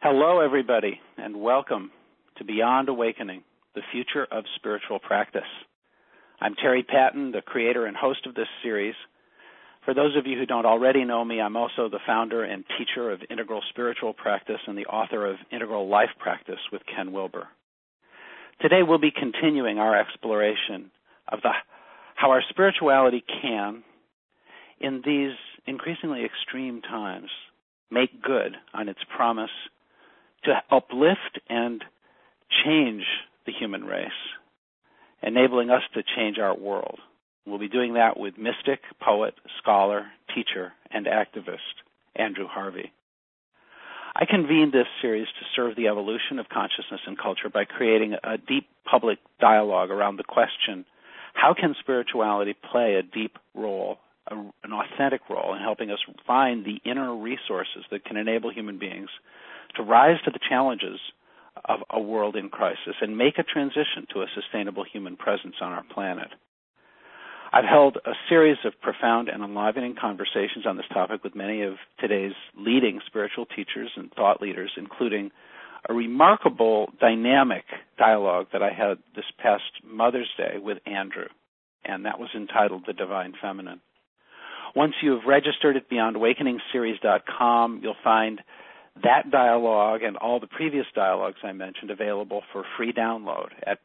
Hello, everybody, and welcome to Beyond Awakening, the Future of Spiritual Practice. I'm Terry Patton, the creator and host of this series. For those of you who don't already know me, I'm also the founder and teacher of Integral Spiritual Practice and the author of Integral Life Practice with Ken Wilber. Today we'll be continuing our exploration of how our spirituality can, in these increasingly extreme times, make good on its promise to uplift and change the human race, enabling us to change our world. We'll be doing that with mystic, poet, scholar, teacher, and activist Andrew Harvey. I convened this series to serve the evolution of consciousness and culture by creating a deep public dialogue around the question, how can spirituality play a deep role, an authentic role in helping us find the inner resources that can enable human beings to rise to the challenges of a world in crisis and make a transition to a sustainable human presence on our planet. I've held a series of profound and enlivening conversations on this topic with many of today's leading spiritual teachers and thought leaders, including a remarkable dynamic dialogue that I had this past Mother's Day with Andrew, and that was entitled The Divine Feminine. Once you've registered at BeyondAwakeningseries.com, you'll find that dialogue and all the previous dialogues I mentioned available for free download at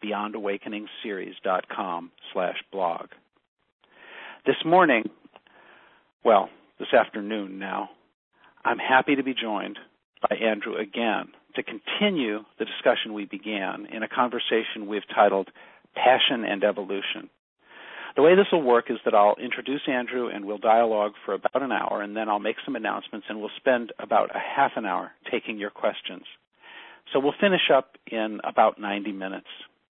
BeyondAwakeningseries.com/blog. This afternoon now, I'm happy to be joined by Andrew again to continue the discussion we began in a conversation we've titled Passion and Evolution. The way this will work is that I'll introduce Andrew and we'll dialogue for about an hour, and then I'll make some announcements, and we'll spend about a half an hour taking your questions. So we'll finish up in about 90 minutes.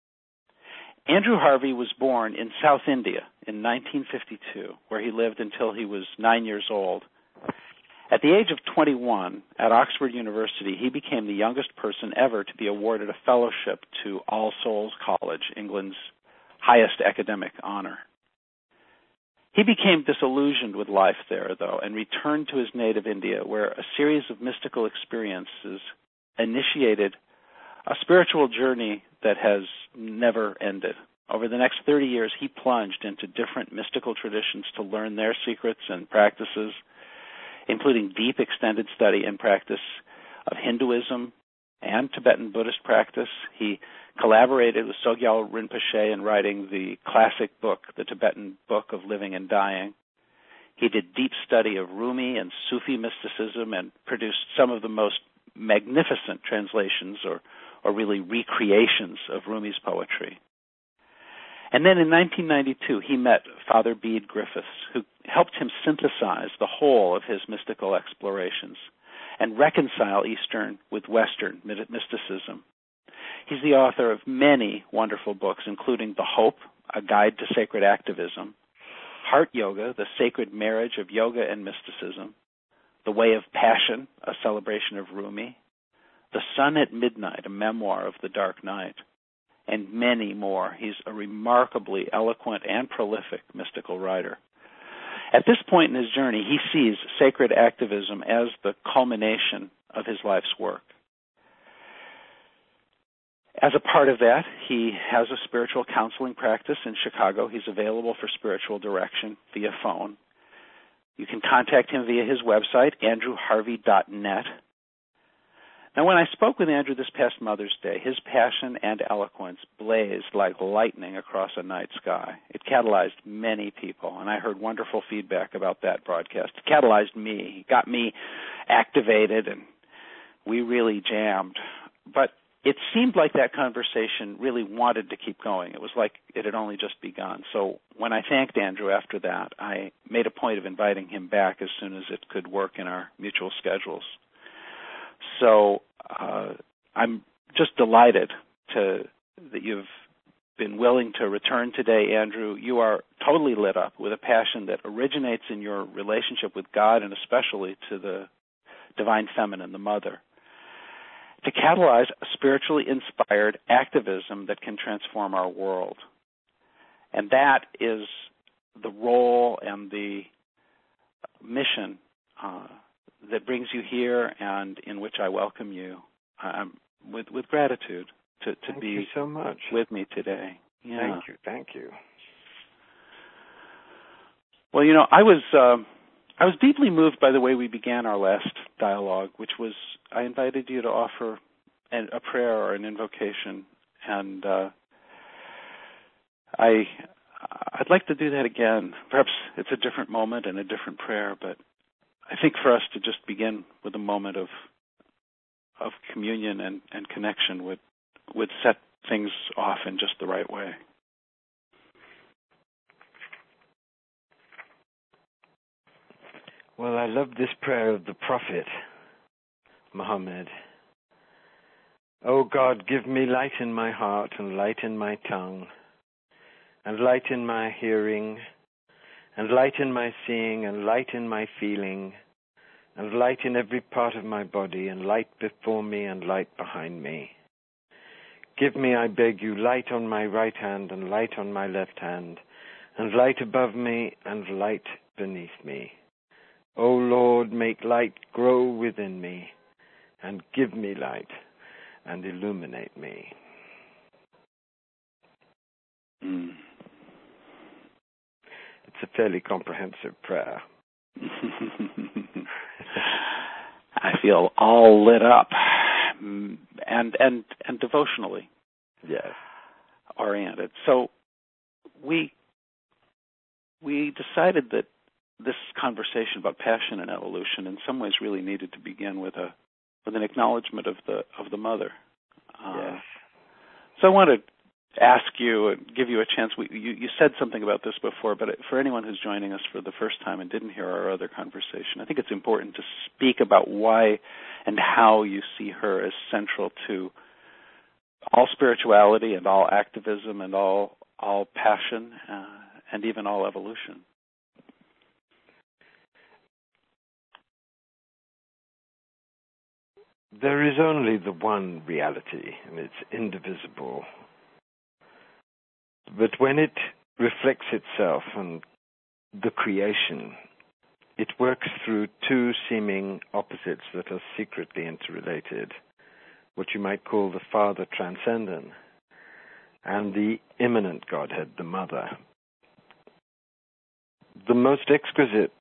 Andrew Harvey was born in South India in 1952, where he lived until he was 9 years old. At the age of 21, at Oxford University, he became the youngest person ever to be awarded a fellowship to All Souls College, England's highest academic honor. He became disillusioned with life there, though, and returned to his native India, where a series of mystical experiences initiated a spiritual journey that has never ended. Over the next 30 years, he plunged into different mystical traditions to learn their secrets and practices, including deep extended study and practice of Hinduism and Tibetan Buddhist practice. He collaborated with Sogyal Rinpoche in writing the classic book, the Tibetan Book of Living and Dying. He did deep study of Rumi and Sufi mysticism and produced some of the most magnificent translations or really recreations of Rumi's poetry. And then in 1992, he met Father Bede Griffiths, who helped him synthesize the whole of his mystical explorations and reconcile Eastern with Western mysticism. He's the author of many wonderful books, including The Hope, A Guide to Sacred Activism, Heart Yoga, The Sacred Marriage of Yoga and Mysticism, The Way of Passion, a celebration of Rumi, The Sun at Midnight, a memoir of the Dark Night, and many more. He's a remarkably eloquent and prolific mystical writer. At this point in his journey, he sees sacred activism as the culmination of his life's work. As a part of that, he has a spiritual counseling practice in Chicago. He's available for spiritual direction via phone. You can contact him via his website, andrewharvey.net. Now, when I spoke with Andrew this past Mother's Day, his passion and eloquence blazed like lightning across a night sky. It catalyzed many people, and I heard wonderful feedback about that broadcast. It catalyzed me, got me activated, and we really jammed. But it seemed like that conversation really wanted to keep going. It was like it had only just begun. So when I thanked Andrew after that, I made a point of inviting him back as soon as it could work in our mutual schedules. So I'm just delighted that you've been willing to return today, Andrew. You are totally lit up with a passion that originates in your relationship with God and especially to the Divine Feminine, the Mother, to catalyze a spiritually inspired activism that can transform our world. And that is the role and the mission that brings you here and in which I welcome you I'm with gratitude to Thank be you so much. with me today. Yeah. Thank you. Well, I was deeply moved by the way we began our last dialogue, which was I invited you to offer a prayer or an invocation, and I'd like to do that again. Perhaps it's a different moment and a different prayer, but I think for us to just begin with a moment of communion and connection would set things off in just the right way. Well, I love this prayer of the Prophet Muhammad. O God, give me light in my heart and light in my tongue, and light in my hearing, and light in my seeing, and light in my feeling, and light in every part of my body, and light before me and light behind me. Give me, I beg you, light on my right hand and light on my left hand, and light above me and light beneath me. O Lord, make light grow within me, and give me light, and illuminate me. Mm. It's a fairly comprehensive prayer. I feel all lit up and devotionally oriented. So we decided that this conversation about passion and evolution in some ways really needed to begin with an acknowledgement of the mother. Yes. So I want to ask you and give you a chance. You said something about this before, but for anyone who's joining us for the first time and didn't hear our other conversation, I think it's important to speak about why and how you see her as central to all spirituality and all activism and all passion and even all evolution. There is only the one reality, and it's indivisible. But when it reflects itself on the creation, it works through two seeming opposites that are secretly interrelated, what you might call the Father Transcendent and the immanent Godhead, the Mother. The most exquisite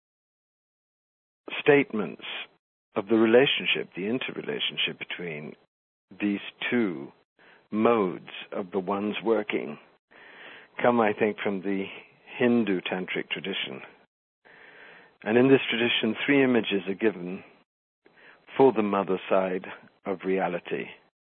statements of the relationship, the interrelationship between these two modes of the one's working, come, I think, from the Hindu tantric tradition. And in this tradition, three images are given for the mother side of reality.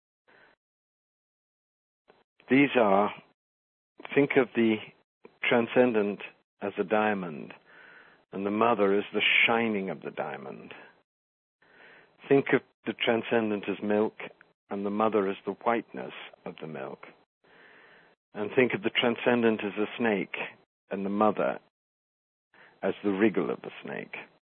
These are, think of the transcendent as a diamond, and the mother as the shining of the diamond. Think of the transcendent as milk, and the mother as the whiteness of the milk. And think of the transcendent as a snake, and the mother as the wriggle of the snake.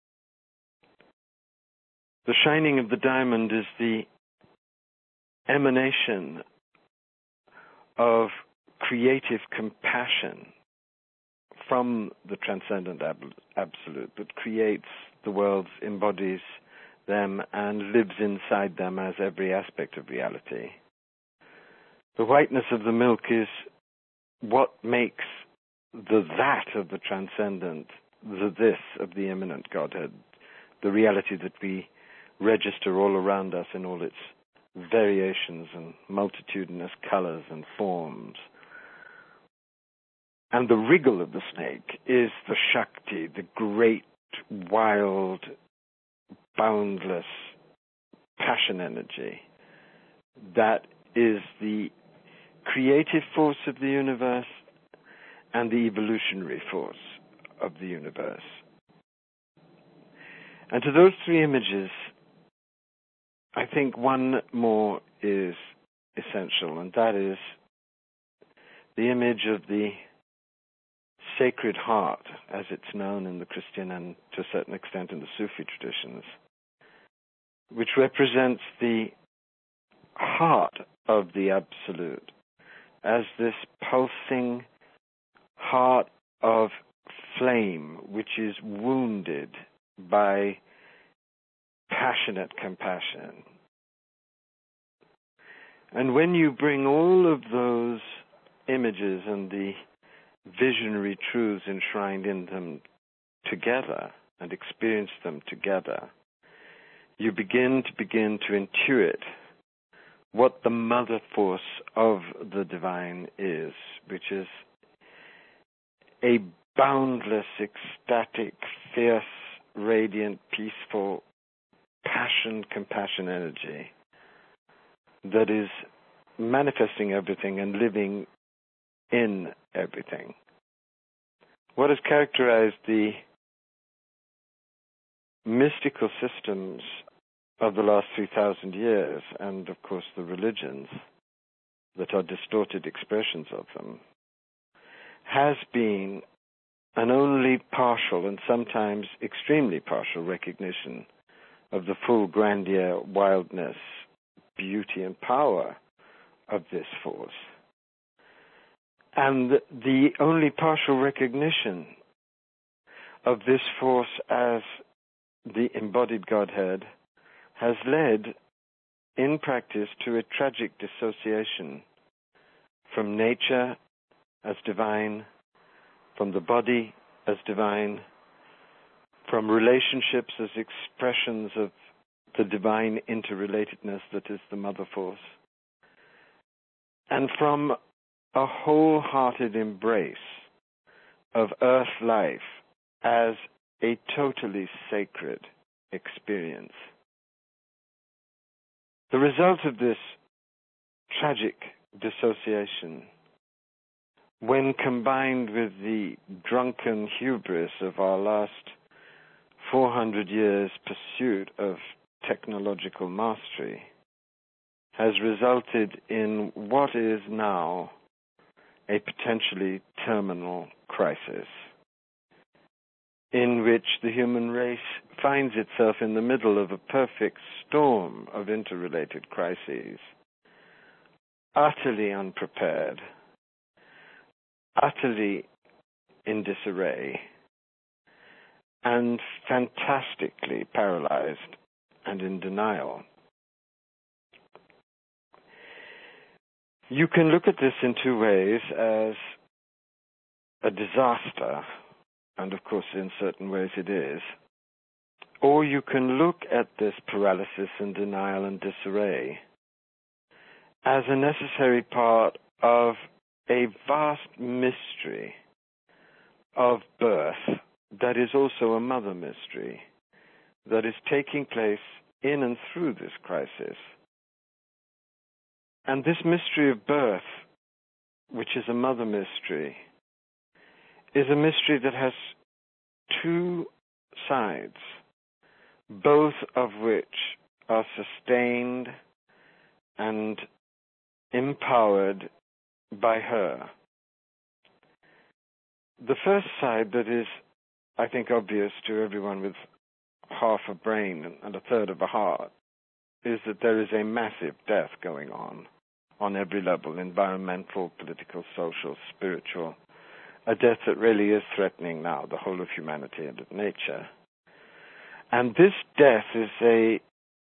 The shining of the diamond is the emanation of creative compassion from the transcendent absolute that creates the worlds, embodies them, and lives inside them as every aspect of reality. The whiteness of the milk is what makes the that of the transcendent, the this of the immanent Godhead, the reality that we register all around us in all its variations and multitudinous colors and forms. And the wriggle of the snake is the Shakti, the great, wild, boundless passion energy that is the creative force of the universe and the evolutionary force of the universe. And to those three images, I think one more is essential, and that is the image of the Sacred Heart, as it's known in the Christian and to a certain extent in the Sufi traditions, which represents the heart of the Absolute as this pulsing heart of flame which is wounded by passionate compassion, And when you bring all of those images and the visionary truths enshrined in them together and experience them together, you begin to intuit what the mother force of the divine is, which is a boundless, ecstatic, fierce, radiant, peaceful, compassion energy that is manifesting everything and living in everything. What has characterized the mystical systems of the last 3,000 years, and of course the religions that are distorted expressions of them, has been an only partial and sometimes extremely partial recognition of the full grandeur, wildness, beauty, and power of this force. And the only partial recognition of this force as the embodied Godhead has led, in practice, to a tragic dissociation from nature as divine, from the body as divine, from relationships as expressions of the divine interrelatedness that is the mother force, and from a wholehearted embrace of earth life as a totally sacred experience. The result of this tragic dissociation, when combined with the drunken hubris of our last 400 years' pursuit of technological mastery, has resulted in what is now a potentially terminal crisis, in which the human race finds itself in the middle of a perfect storm of interrelated crises, utterly unprepared, utterly in disarray, and fantastically paralyzed and in denial. You can look at this in two ways: as a disaster, and of course in certain ways it is, or you can look at this paralysis and denial and disarray as a necessary part of a vast mystery of birth that is also a mother mystery that is taking place in and through this crisis. And this mystery of birth, which is a mother mystery, is a mystery that has two sides, both of which are sustained and empowered by her. The first side that is, I think, obvious to everyone with half a brain and a third of a heart is that there is a massive death going on every level: environmental, political, social, spiritual, a death that really is threatening now the whole of humanity and of nature. And this death is a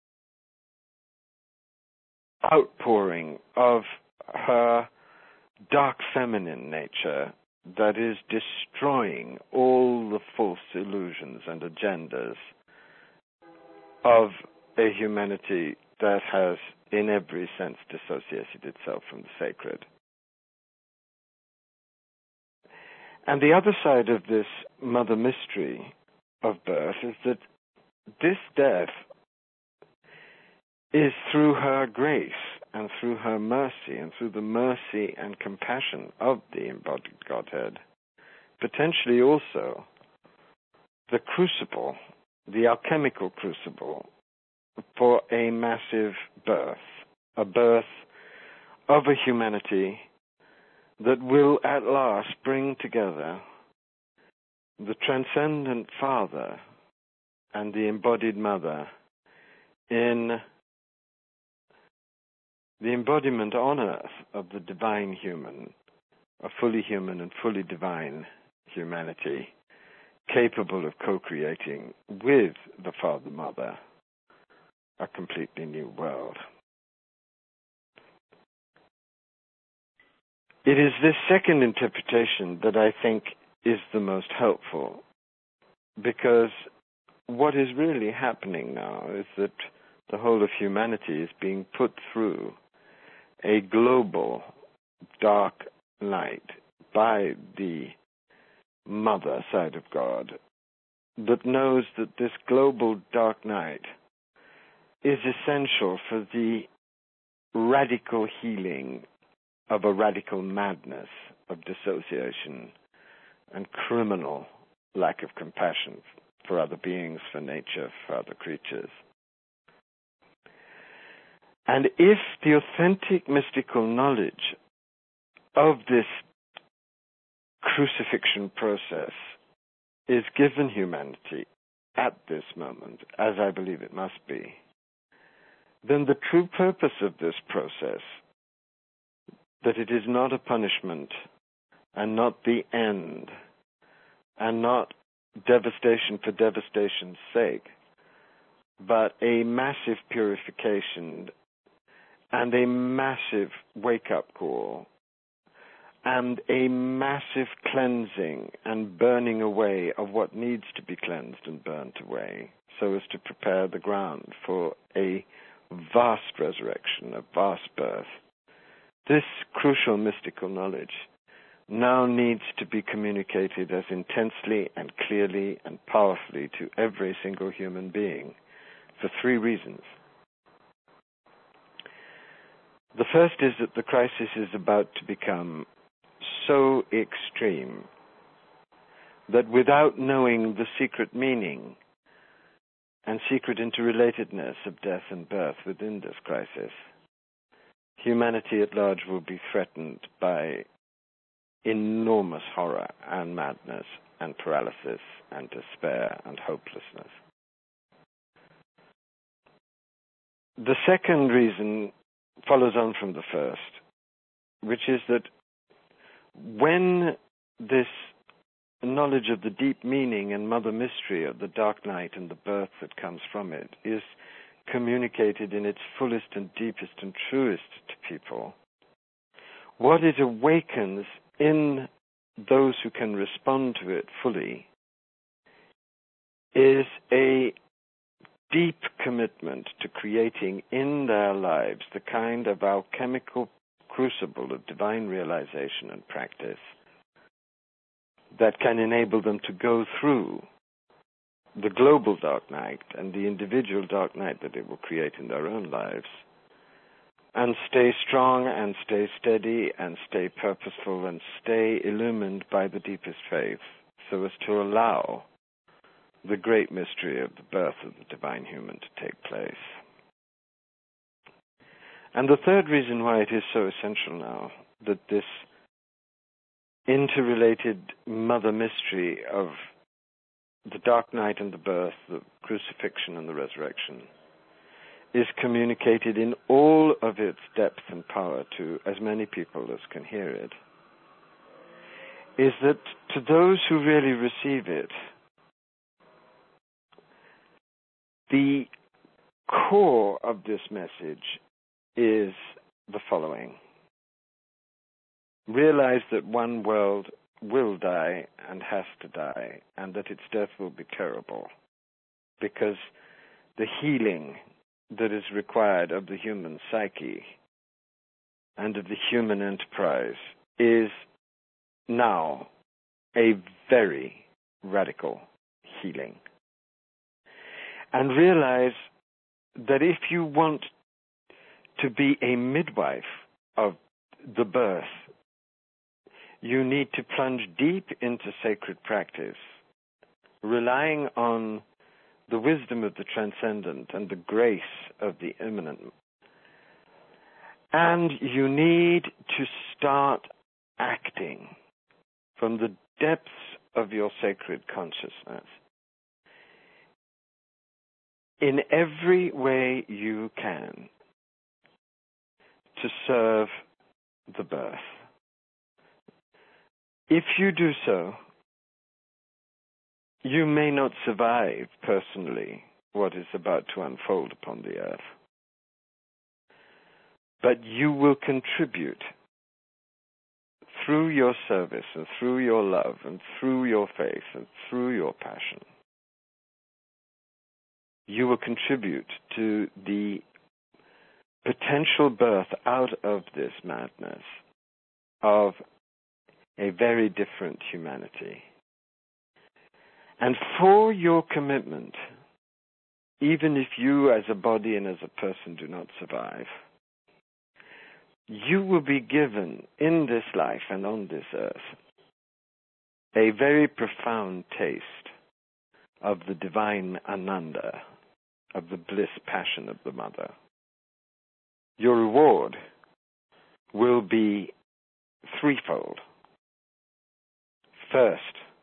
outpouring of her dark feminine nature that is destroying all the false illusions and agendas of a humanity that has, in every sense, dissociated itself from the sacred. And the other side of this mother mystery of birth is that this death is through her grace and through her mercy and through the mercy and compassion of the embodied Godhead, potentially also the crucible, the alchemical crucible, for a massive birth, a birth of a humanity that will at last bring together the transcendent Father and the embodied Mother in the embodiment on earth of the divine human, a fully human and fully divine humanity, capable of co-creating with the Father-Mother a completely new world. It is this second interpretation that I think is the most helpful, because what is really happening now is that the whole of humanity is being put through a global dark night by the mother side of God that knows that this global dark night is essential for the radical healing of a radical madness of dissociation and criminal lack of compassion for other beings, for nature, for other creatures. And if the authentic mystical knowledge of this crucifixion process is given humanity at this moment, as I believe it must be, then the true purpose of this process, that it is not a punishment and not the end and not devastation for devastation's sake, but a massive purification and a massive wake-up call and a massive cleansing and burning away of what needs to be cleansed and burnt away, so as to prepare the ground for a vast resurrection, a vast birth. This crucial mystical knowledge now needs to be communicated as intensely and clearly and powerfully to every single human being for three reasons. The first is that the crisis is about to become so extreme that without knowing the secret meaning and secret interrelatedness of death and birth within this crisis, humanity at large will be threatened by enormous horror and madness and paralysis and despair and hopelessness. The second reason follows on from the first, which is that when this knowledge of the deep meaning and mother mystery of the dark night and the birth that comes from it is communicated in its fullest and deepest and truest to people, what it awakens in those who can respond to it fully is a deep commitment to creating in their lives the kind of alchemical crucible of divine realization and practice that can enable them to go through the global dark night and the individual dark night that it will create in their own lives, and stay strong and stay steady and stay purposeful and stay illumined by the deepest faith, so as to allow the great mystery of the birth of the divine human to take place. And the third reason why it is so essential now that this interrelated mother mystery of the dark night and the birth, the crucifixion and the resurrection, is communicated in all of its depth and power to as many people as can hear it, is that to those who really receive it, the core of this message is the following. Realize that one world will die and has to die, and that its death will be terrible, because the healing that is required of the human psyche and of the human enterprise is now a very radical healing. And realize that if you want to be a midwife of the birth, you need to plunge deep into sacred practice, relying on the wisdom of the transcendent and the grace of the immanent. And you need to start acting from the depths of your sacred consciousness in every way you can to serve the birth. If you do so, you may not survive personally what is about to unfold upon the earth, but you will contribute through your service and through your love and through your faith and through your passion, you will contribute to the potential birth out of this madness of a very different humanity. And for your commitment, even if you as a body and as a person do not survive, you will be given in this life and on this earth a very profound taste of the divine Ananda, of the bliss passion of the mother. Your reward will be threefold. First,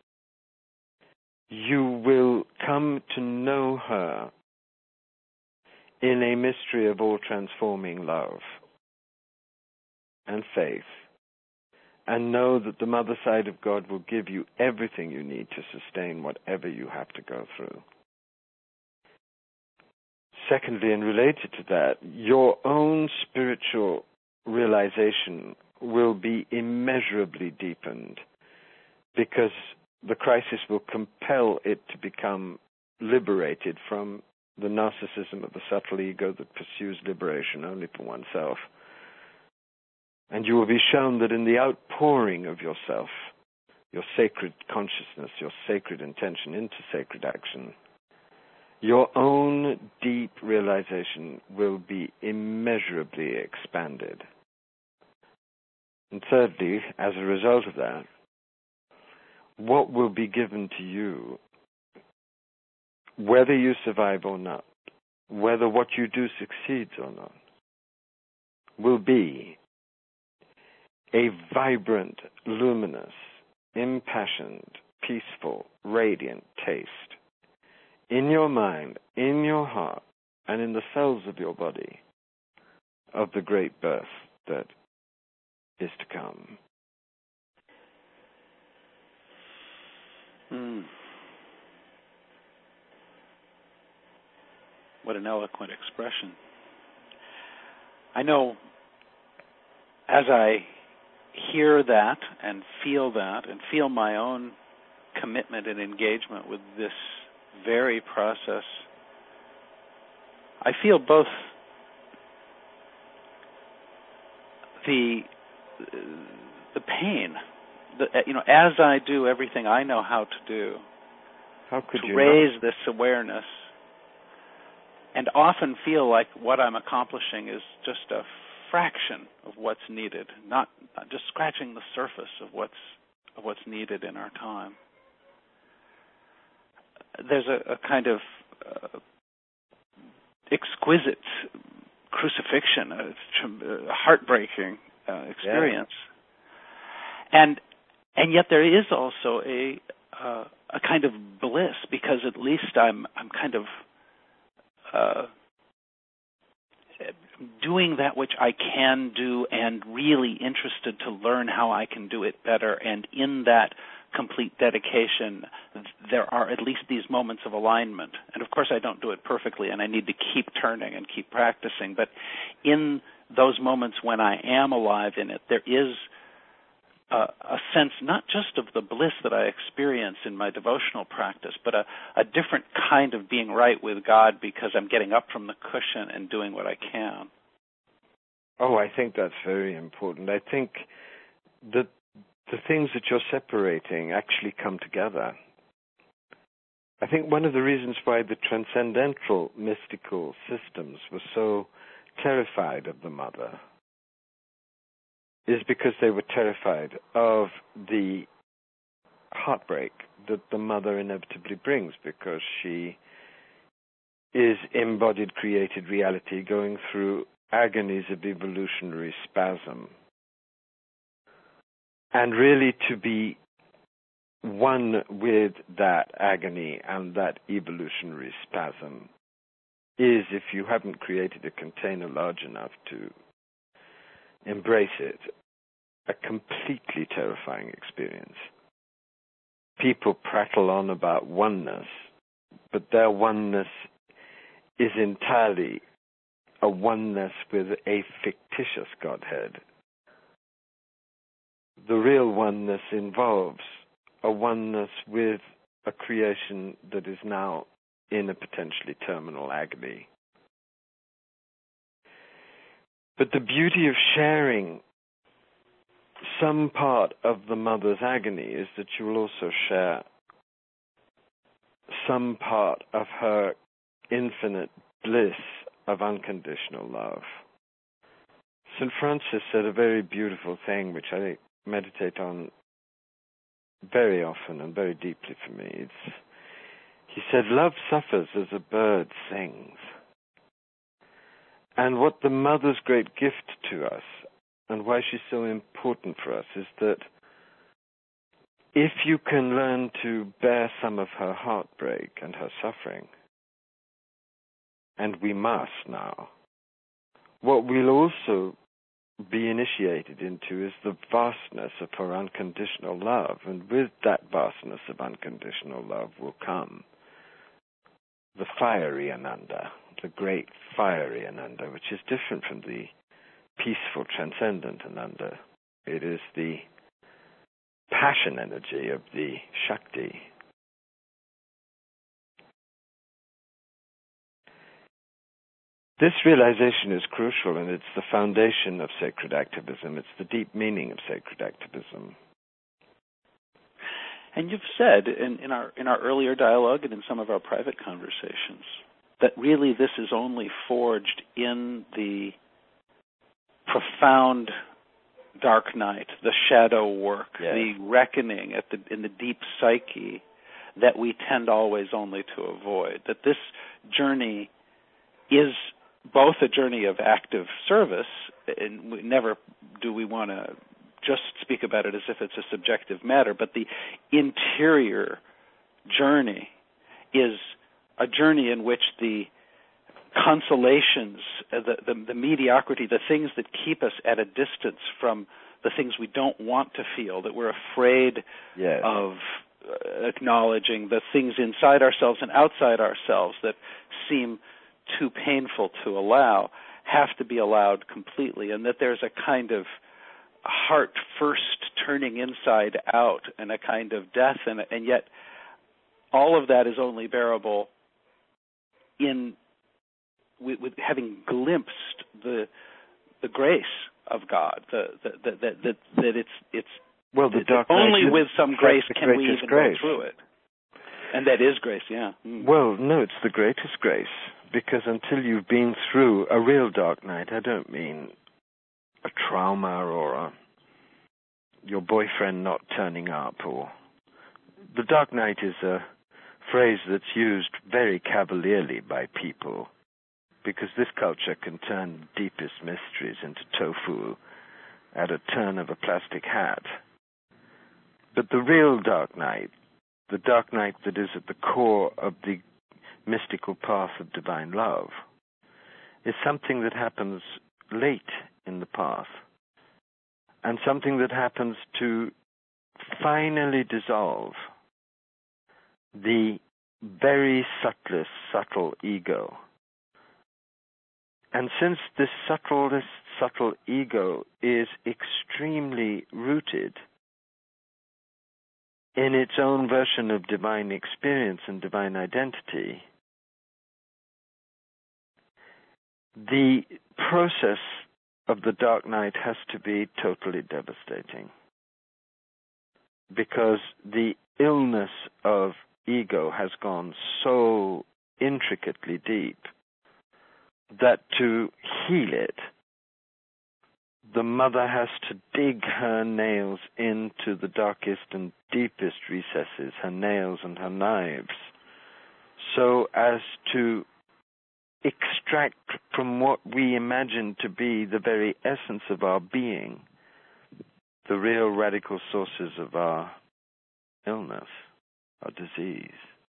you will come to know her in a mystery of all-transforming love and faith, and know that the mother side of God will give you everything you need to sustain whatever you have to go through. Secondly, and related to that, your own spiritual realization will be immeasurably deepened, because the crisis will compel it to become liberated from the narcissism of the subtle ego that pursues liberation only for oneself. And you will be shown that in the outpouring of yourself, your sacred consciousness, your sacred intention into sacred action, your own deep realization will be immeasurably expanded. And thirdly, as a result of that, what will be given to you, whether you survive or not, whether what you do succeeds or not, will be a vibrant, luminous, impassioned, peaceful, radiant taste in your mind, in your heart, and in the cells of your body of the great birth that is to come. What an eloquent expression. I know as I hear that and feel my own commitment and engagement with this very process, I feel both the pain, as I do everything I know how to do, to raise this awareness, and often feel like what I'm accomplishing is just a fraction of what's needed, not just scratching the surface of what's needed in our time. There's a kind of exquisite crucifixion, a heartbreaking experience, and yet there is also a kind of bliss, because at least I'm kind of doing that which I can do, and really interested to learn how I can do it better. And in that complete dedication, there are at least these moments of alignment. And of course I don't do it perfectly, and I need to keep turning and keep practicing. But in those moments when I am alive in it, there is a sense not just of the bliss that I experience in my devotional practice, but a different kind of being right with God, because I'm getting up from the cushion and doing what I can. Oh, I think that's very important. I think that the things that you're separating actually come together. I think one of the reasons why the transcendental mystical systems were so terrified of the mother is because they were terrified of the heartbreak that the mother inevitably brings, because she is embodied created reality going through agonies of evolutionary spasm. And really to be one with that agony and that evolutionary spasm is, if you haven't created a container large enough to embrace it, a completely terrifying experience. People prattle on about oneness, but their oneness is entirely a oneness with a fictitious Godhead. the real oneness involves a oneness with a creation that is now in a potentially terminal agony. But the beauty of sharing some part of the mother's agony is that you will also share some part of her infinite bliss of unconditional love. St. Francis said a very beautiful thing, which I meditate on very often and very deeply for me. He said, love suffers as a bird sings. And what the mother's great gift to us, and why she's so important for us, is that if you can learn to bear some of her heartbreak and her suffering, and we must now, what we'll also be initiated into is the vastness of her unconditional love. And with that vastness of unconditional love will come the fiery Ananda, the great fiery Ananda, which is different from the peaceful, transcendent Ananda. It is the passion energy of the Shakti. This realization is crucial, and it's the foundation of sacred activism. It's the deep meaning of sacred activism. And you've said in our earlier dialogue and in some of our private conversations that really this is only forged in the profound dark night, the shadow work, yes, the reckoning in the deep psyche that we tend always only to avoid. That this journey is both a journey of active service, and never do we want to just speak about it as if it's a subjective matter, but the interior journey is a journey in which the consolations, the mediocrity, the things that keep us at a distance from the things we don't want to feel, that we're afraid yes, of acknowledging, the things inside ourselves and outside ourselves that seem too painful to allow, have to be allowed completely, and that there's a kind of heart first turning inside out and a kind of death, and yet all of that is only bearable with having glimpsed the grace of God, that it's well, the dark only night with some grace can we even grace. go through it. And that is grace, yeah. Mm. Well, no, it's the greatest grace, because until you've been through a real dark night, I don't mean a trauma or your boyfriend not turning up, or the dark night is a phrase that's used very cavalierly by people, because this culture can turn deepest mysteries into tofu at a turn of a plastic hat. But the real dark night, the dark night that is at the core of the mystical path of divine love, is something that happens late in the path, and something that happens to finally dissolve the very subtlest subtle ego. And since this subtlest subtle ego is extremely rooted in its own version of divine experience and divine identity, the process of the dark night has to be totally devastating, because the illness of ego has gone so intricately deep that to heal it, the mother has to dig her nails into the darkest and deepest recesses, her nails and her knives, so as to extract from what we imagine to be the very essence of our being the real radical sources of our illness, our disease.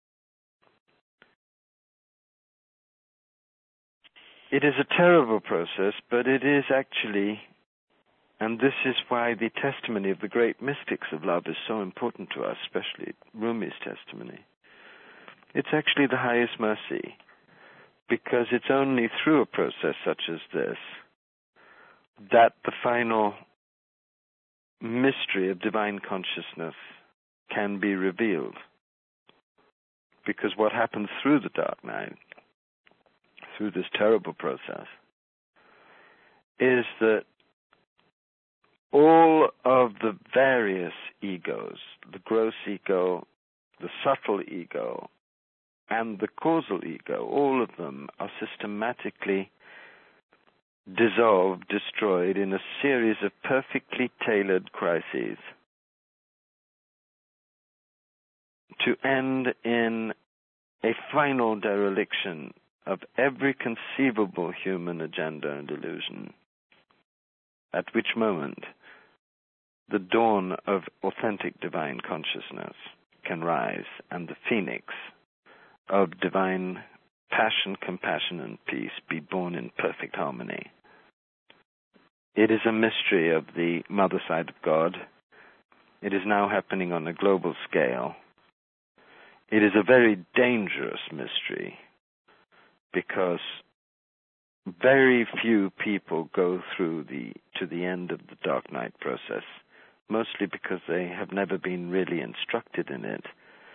It is a terrible process, but it is actually, and this is why the testimony of the great mystics of love is so important to us, especially Rumi's testimony. It's actually the highest mercy, because it's only through a process such as this that the final mystery of divine consciousness can be revealed. Because what happens through the dark night, through this terrible process, is that all of the various egos, the gross ego, the subtle ego, and the causal ego, all of them are systematically dissolved, destroyed in a series of perfectly tailored crises to end in a final dereliction of every conceivable human agenda and illusion, at which moment the dawn of authentic divine consciousness can rise and the phoenix of divine passion, compassion, and peace be born in perfect harmony. It is a mystery of the mother side of God. It is now happening on a global scale. It is a very dangerous mystery because very few people go through to the end of the dark night process, mostly because they have never been really instructed in it.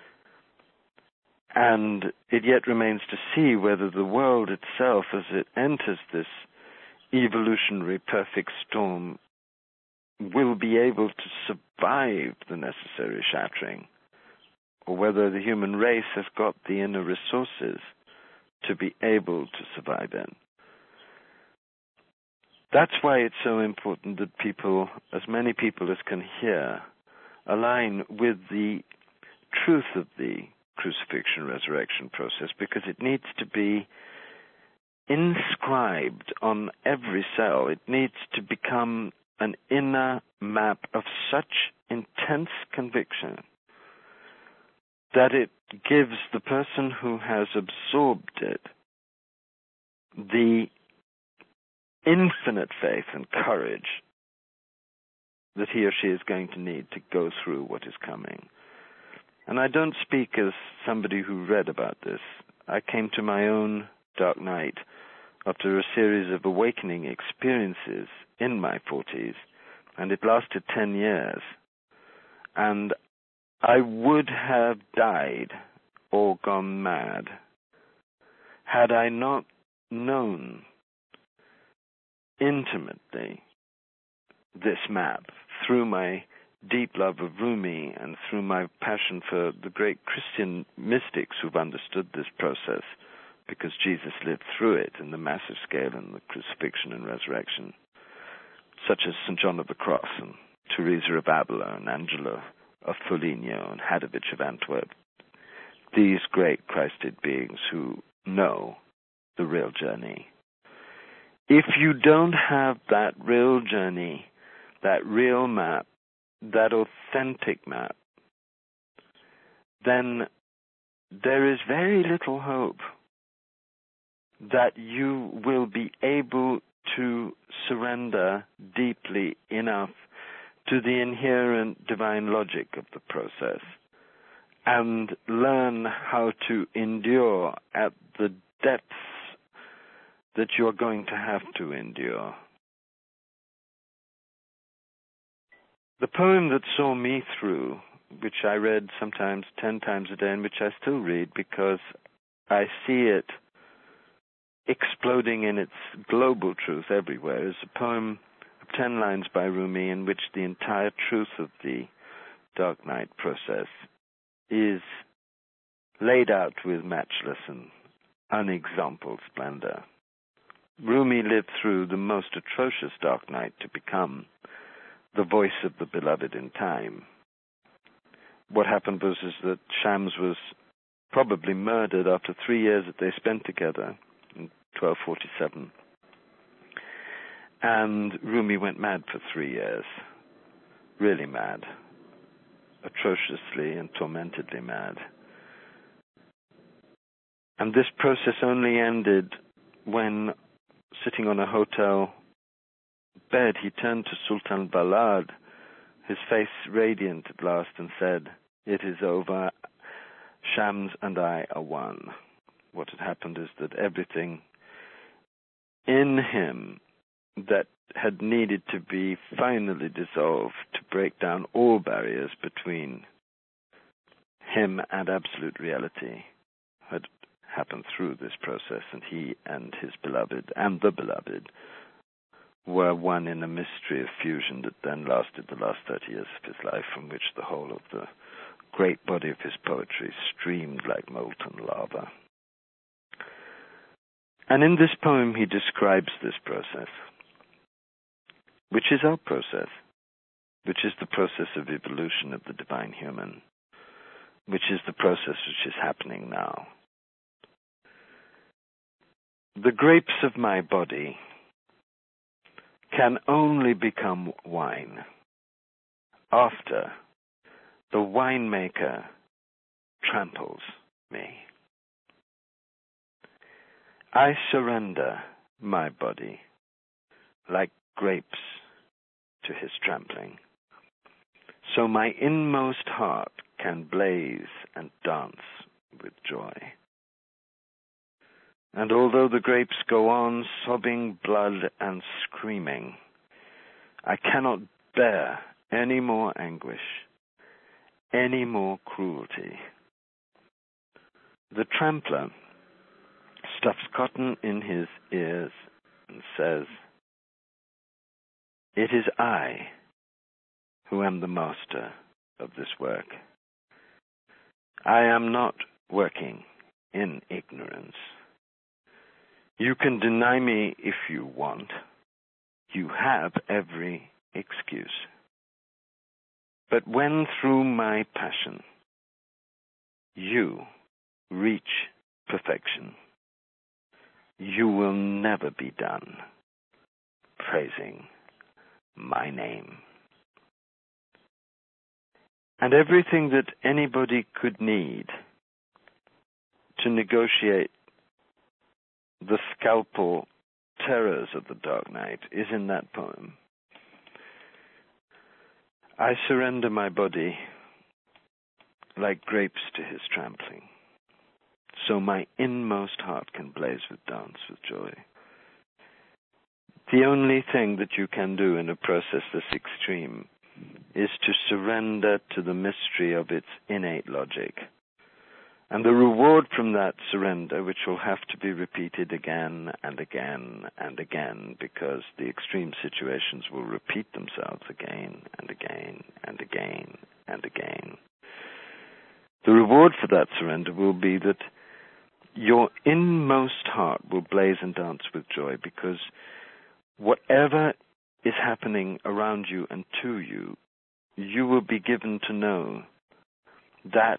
And it yet remains to see whether the world itself, as it enters this evolutionary perfect storm, will be able to survive the necessary shattering, or whether the human race has got the inner resources to be able to survive it. That's why it's so important that people, as many people as can hear, align with the truth of the crucifixion resurrection process, because it needs to be inscribed on every cell. It needs to become an inner map of such intense conviction that it gives the person who has absorbed it the infinite faith and courage that he or she is going to need to go through what is coming. And I don't speak as somebody who read about this. I came to my own dark night after a series of awakening experiences in my 40s, and it lasted 10 years. And I would have died or gone mad had I not known intimately this map through my deep love of Rumi and through my passion for the great Christian mystics who've understood this process, because Jesus lived through it in the massive scale in the crucifixion and resurrection, such as St. John of the Cross and Teresa of Avila and Angela of Foligno and Hadovich of Antwerp. These great Christed beings who know the real journey. If you don't have that real journey, that real map, that authentic map, then there is very little hope that you will be able to surrender deeply enough to the inherent divine logic of the process and learn how to endure at the depths that you're going to have to endure. The poem that saw me through, which I read sometimes 10 times a day and which I still read because I see it exploding in its global truth everywhere, is a poem of 10 lines by Rumi in which the entire truth of the dark night process is laid out with matchless and unexampled splendor. Rumi lived through the most atrocious dark night to become the voice of the beloved in time. What happened was that Shams was probably murdered after 3 years that they spent together in 1247. And Rumi went mad for 3 years. Really mad. Atrociously and tormentedly mad. And this process only ended when, sitting on a hotel bed, he turned to Sultan Balad, his face radiant at last, and said, "It is over. Shams and I are one." What had happened is that everything in him that had needed to be finally dissolved to break down all barriers between him and absolute reality had happened through this process, and he and his beloved and the beloved were one in a mystery of fusion that then lasted the last 30 years of his life, from which the whole of the great body of his poetry streamed like molten lava. And in this poem he describes this process, which is our process, which is the process of evolution of the divine human, which is the process which is happening now. The grapes of my body can only become wine after the winemaker tramples me. I surrender my body like grapes to his trampling, so my inmost heart can blaze and dance with joy. And although the grapes go on sobbing blood and screaming, I cannot bear any more anguish, any more cruelty. The trampler stuffs cotton in his ears and says, "It is I who am the master of this work. I am not working in ignorance. You can deny me if you want. You have every excuse. But when through my passion you reach perfection, you will never be done praising my name." And everything that anybody could need to negotiate the scalpel terrors of the dark night is in that poem. I surrender my body like grapes to his trampling, so my inmost heart can blaze with dance with joy. The only thing that you can do in a process this extreme is to surrender to the mystery of its innate logic. And the reward from that surrender, which will have to be repeated again and again and again, because the extreme situations will repeat themselves again and again and again and again. The reward for that surrender will be that your inmost heart will blaze and dance with joy, because whatever is happening around you and to you, you will be given to know that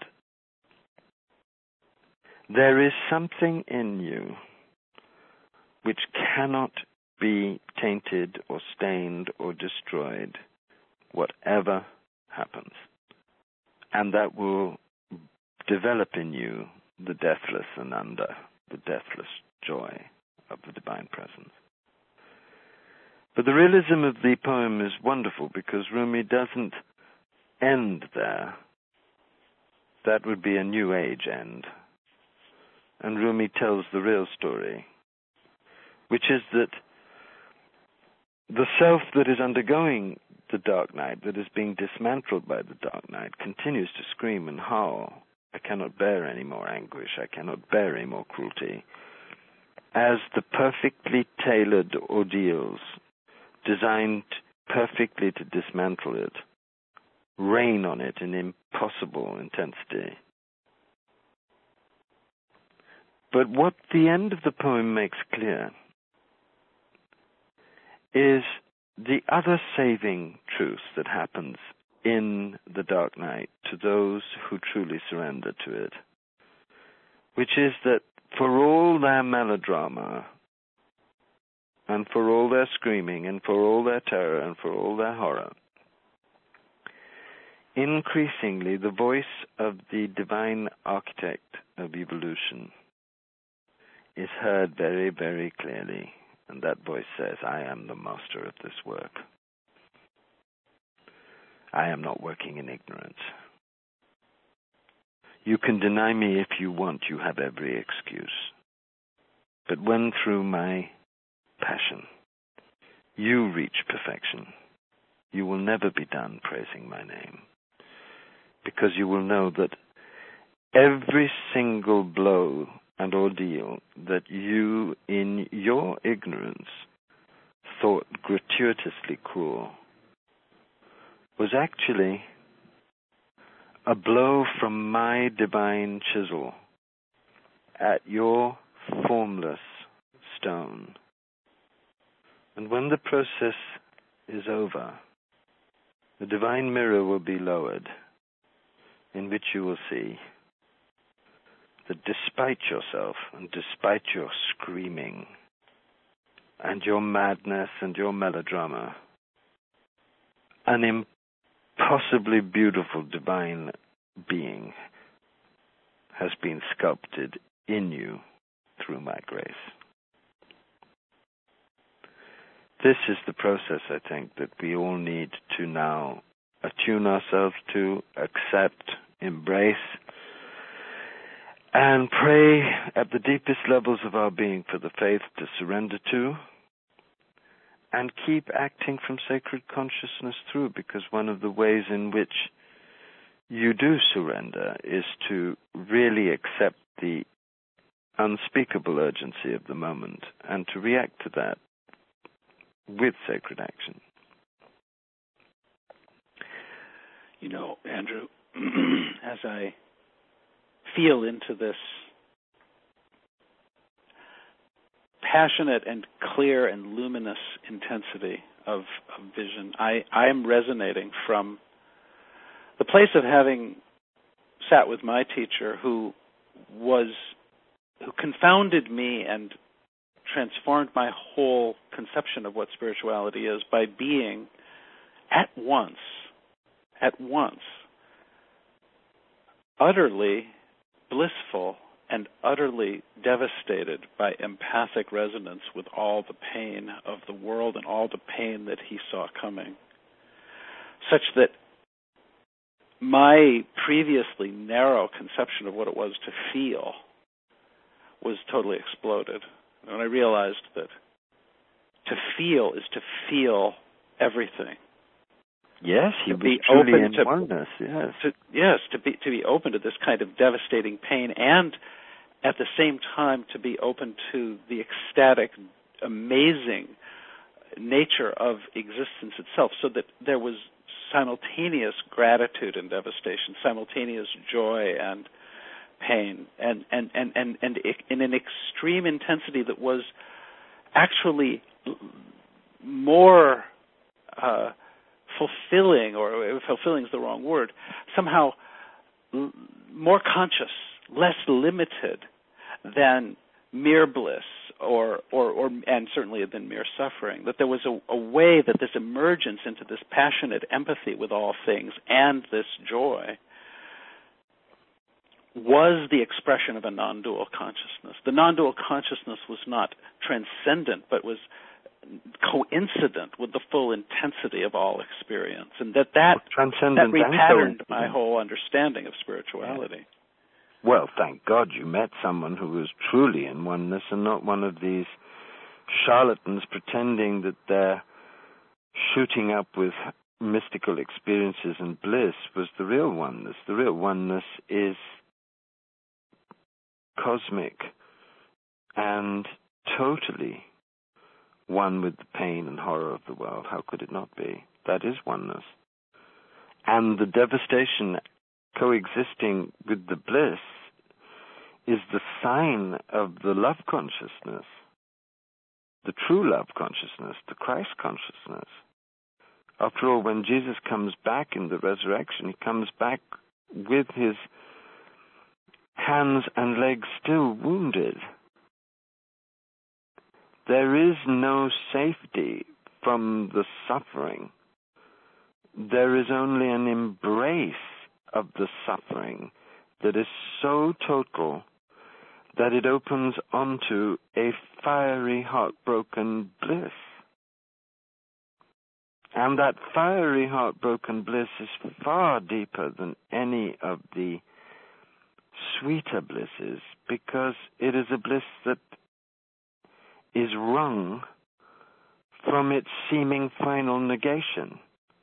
there is something in you which cannot be tainted or stained or destroyed, whatever happens. And that will develop in you the deathless Ananda, the deathless joy of the divine presence. But the realism of the poem is wonderful, because Rumi doesn't end there. That would be a New Age end. And Rumi tells the real story, which is that the self that is undergoing the dark night, that is being dismantled by the dark night, continues to scream and howl, "I cannot bear any more anguish, I cannot bear any more cruelty," as the perfectly tailored ordeals designed perfectly to dismantle it rain on it in impossible intensity. But what the end of the poem makes clear is the other saving truth that happens in the dark night to those who truly surrender to it, which is that for all their melodrama, and for all their screaming, and for all their terror, and for all their horror, increasingly the voice of the divine architect of evolution is heard very, very clearly. And that voice says, "I am the master of this work. I am not working in ignorance. You can deny me if you want, you have every excuse. But when through my passion you reach perfection, you will never be done praising my name, because you will know that every single blow and ordeal that you, in your ignorance, thought gratuitously cruel was actually a blow from my divine chisel at your formless stone. And when the process is over, the divine mirror will be lowered, in which you will see that despite yourself and despite your screaming and your madness and your melodrama, an impossibly beautiful divine being has been sculpted in you through my grace. This is the process, I think, that we all need to now attune ourselves to, accept, embrace, and pray at the deepest levels of our being for the faith to surrender to, and keep acting from sacred consciousness through, because one of the ways in which you do surrender is to really accept the unspeakable urgency of the moment and to react to that with sacred action. You know, Andrew, as I feel into this passionate and clear and luminous intensity of vision, I am resonating from the place of having sat with my teacher who confounded me and transformed my whole conception of what spirituality is by being at once utterly blissful and utterly devastated by empathic resonance with all the pain of the world and all the pain that he saw coming, such that my previously narrow conception of what it was to feel was totally exploded. And I realized that to feel is to feel everything. Yes, he was truly in oneness. Yes, to be open to this kind of devastating pain, and at the same time to be open to the ecstatic, amazing nature of existence itself, so that there was simultaneous gratitude and devastation, simultaneous joy and pain, and in an extreme intensity that was actually more fulfilling, or fulfilling is the wrong word, somehow more conscious, less limited than mere bliss or and certainly than mere suffering. That there was a way that this emergence into this passionate empathy with all things and this joy was the expression of a non-dual consciousness. The non-dual consciousness was not transcendent, but was coincident with the full intensity of all experience, and that repatterned my whole understanding of spirituality. Well, thank God you met someone who was truly in oneness and not one of these charlatans pretending that they're shooting up with mystical experiences and bliss was the real oneness. The real oneness is cosmic and totally one with the pain and horror of the world. How could it not be? That is oneness. And the devastation coexisting with the bliss is the sign of the love consciousness, the true love consciousness, the Christ consciousness. After all, when Jesus comes back in the resurrection, he comes back with his hands and legs still wounded. There is no safety from the suffering. There is only an embrace of the suffering that is so total that it opens onto a fiery, heartbroken bliss. And that fiery, heartbroken bliss is far deeper than any of the sweeter blisses, because it is a bliss that is wrung from its seeming final negation,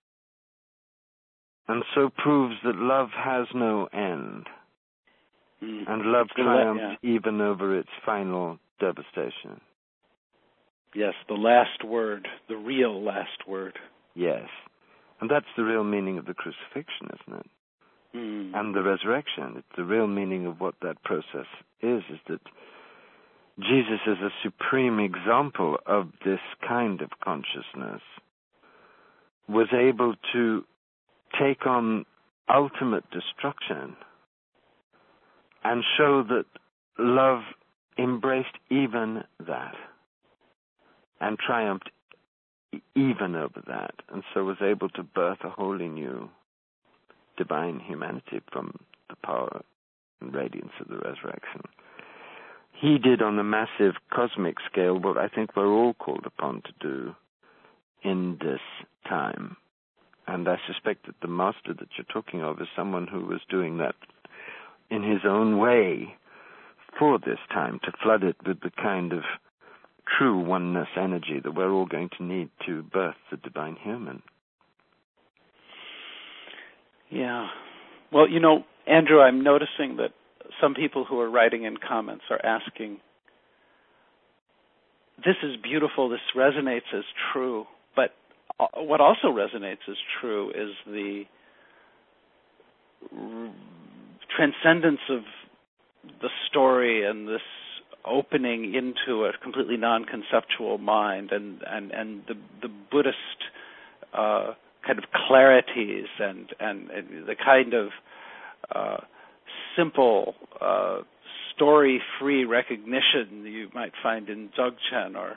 and so proves that love has no end, and love triumphs even over its final devastation. Yes, the last word, the real last word. Yes, and that's the real meaning of the crucifixion, isn't it? And the resurrection. It's the real meaning of what that process is that Jesus is a supreme example of this kind of consciousness, was able to take on ultimate destruction and show that love embraced even that and triumphed even over that, and so was able to birth a wholly new divine humanity from the power and radiance of the resurrection. He did on a massive cosmic scale what I think we're all called upon to do in this time. And I suspect that the master that you're talking of is someone who was doing that in his own way for this time, to flood it with the kind of true oneness energy that we're all going to need to birth the divine human. Yeah. Well, Andrew, I'm noticing that some people who are writing in comments are asking, this is beautiful, this resonates as true, but what also resonates as true is the transcendence of the story and this opening into a completely non-conceptual mind and the Buddhist kind of clarities and the kind of simple story-free recognition you might find in Dzogchen or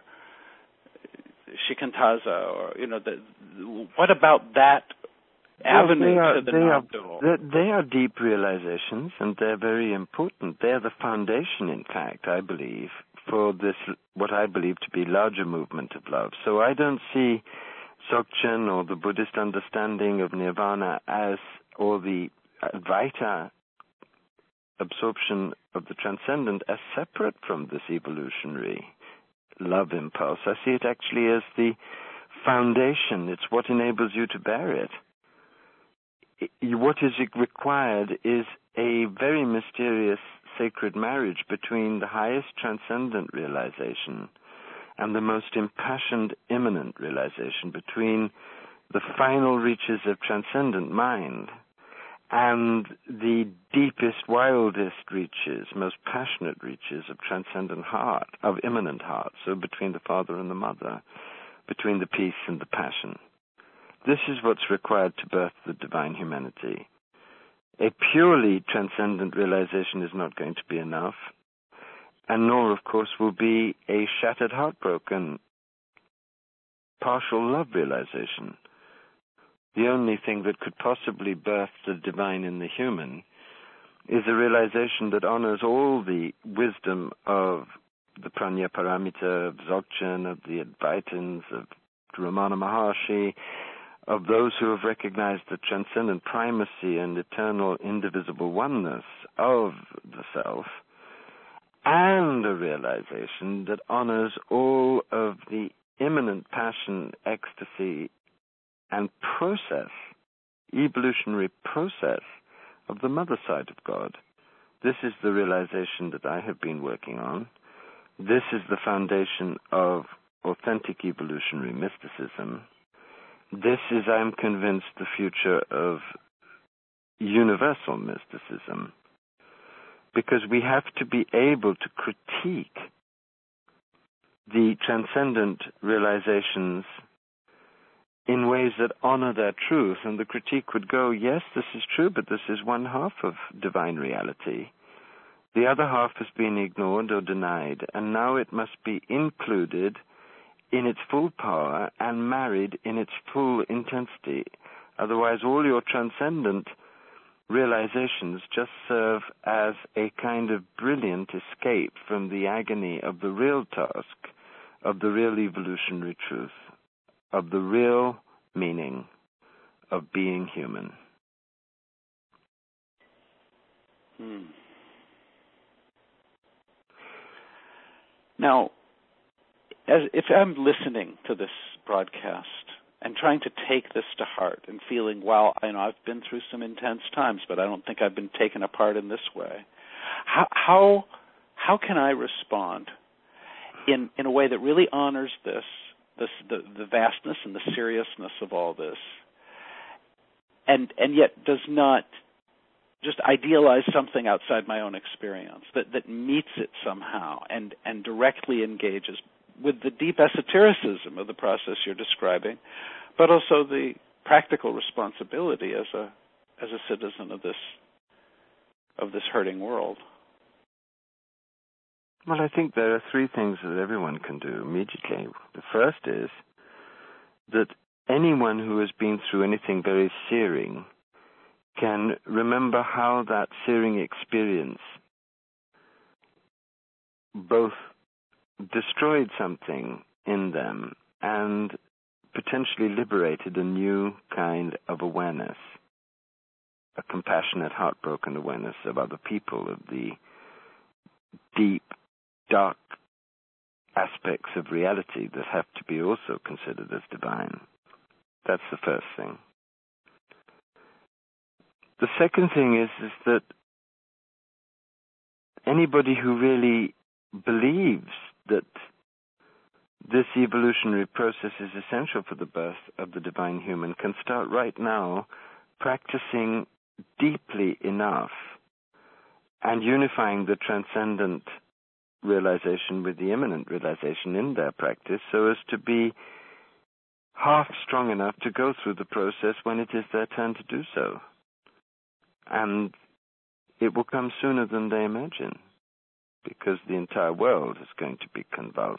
Shikantaza, or what about that avenue to the non-dual? They are deep realizations, and they're very important. They're the foundation, in fact, I believe, for this, what I believe to be larger movement of love. So I don't see Dzogchen or the Buddhist understanding of nirvana or the Advaita absorption of the transcendent as separate from this evolutionary love impulse. I see it actually as the foundation. It's what enables you to bear it. What is required is a very mysterious sacred marriage between the highest transcendent realization and the most impassioned immanent realization, between the final reaches of transcendent mind and the deepest, wildest reaches, most passionate reaches of transcendent heart, of immanent heart, so between the father and the mother, between the peace and the passion. This is what's required to birth the divine humanity. A purely transcendent realization is not going to be enough, and nor, of course, will be a shattered, heartbroken, partial love realization. The only thing that could possibly birth the divine in the human is a realization that honors all the wisdom of the Prajnaparamita, of Dzogchen, of the Advaitins, of Ramana Maharshi, of those who have recognized the transcendent primacy and eternal indivisible oneness of the self, and a realization that honors all of the immanent passion, ecstasy, and process, evolutionary process of the mother side of God. This is the realization that I have been working on. This is the foundation of authentic evolutionary mysticism. This is, I'm convinced, the future of universal mysticism, because we have to be able to critique the transcendent realizations in ways that honor their truth, and the critique would go, yes, this is true, but this is one half of divine reality. The other half has been ignored or denied, and now it must be included in its full power and married in its full intensity. Otherwise, all your transcendent realizations just serve as a kind of brilliant escape from the agony of the real task, of the real evolutionary truth, of the real meaning of being human. Now, if I'm listening to this broadcast and trying to take this to heart and feeling, wow, I've been through some intense times, but I don't think I've been taken apart in this way. How can I respond in a way that really honors the vastness and the seriousness of all this, and yet does not just idealize something outside my own experience, that meets it somehow and directly engages with the deep esotericism of the process you're describing, but also the practical responsibility as a citizen of this hurting world? Well, I think there are three things that everyone can do immediately. The first is that anyone who has been through anything very searing can remember how that searing experience both destroyed something in them and potentially liberated a new kind of awareness, a compassionate, heartbroken awareness of other people, of the deep, dark aspects of reality that have to be also considered as divine. That's the first thing. The second thing is that anybody who really believes that this evolutionary process is essential for the birth of the divine human can start right now practicing deeply enough and unifying the transcendent realization with the immanent realization in their practice so as to be half strong enough to go through the process when it is their turn to do so. And it will come sooner than they imagine, because the entire world is going to be convulsed.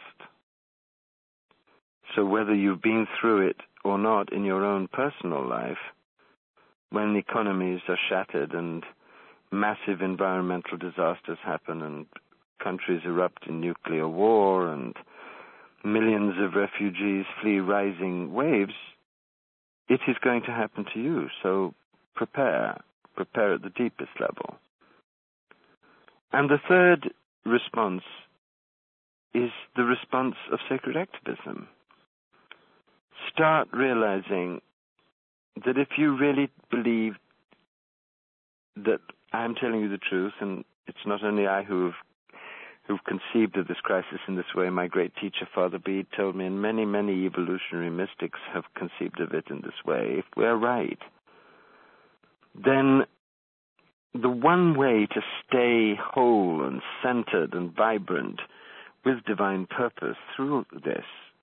So whether you've been through it or not in your own personal life, when economies are shattered and massive environmental disasters happen and countries erupt in nuclear war and millions of refugees flee rising waves, it is going to happen to you. So prepare at the deepest level. And the third response is the response of sacred activism. Start realizing that if you really believe that I'm telling you the truth, and it's not only I who've conceived of this crisis in this way. My great teacher, Father Bede, told me, and many, many evolutionary mystics have conceived of it in this way. If we're right, then the one way to stay whole and centered and vibrant with divine purpose through this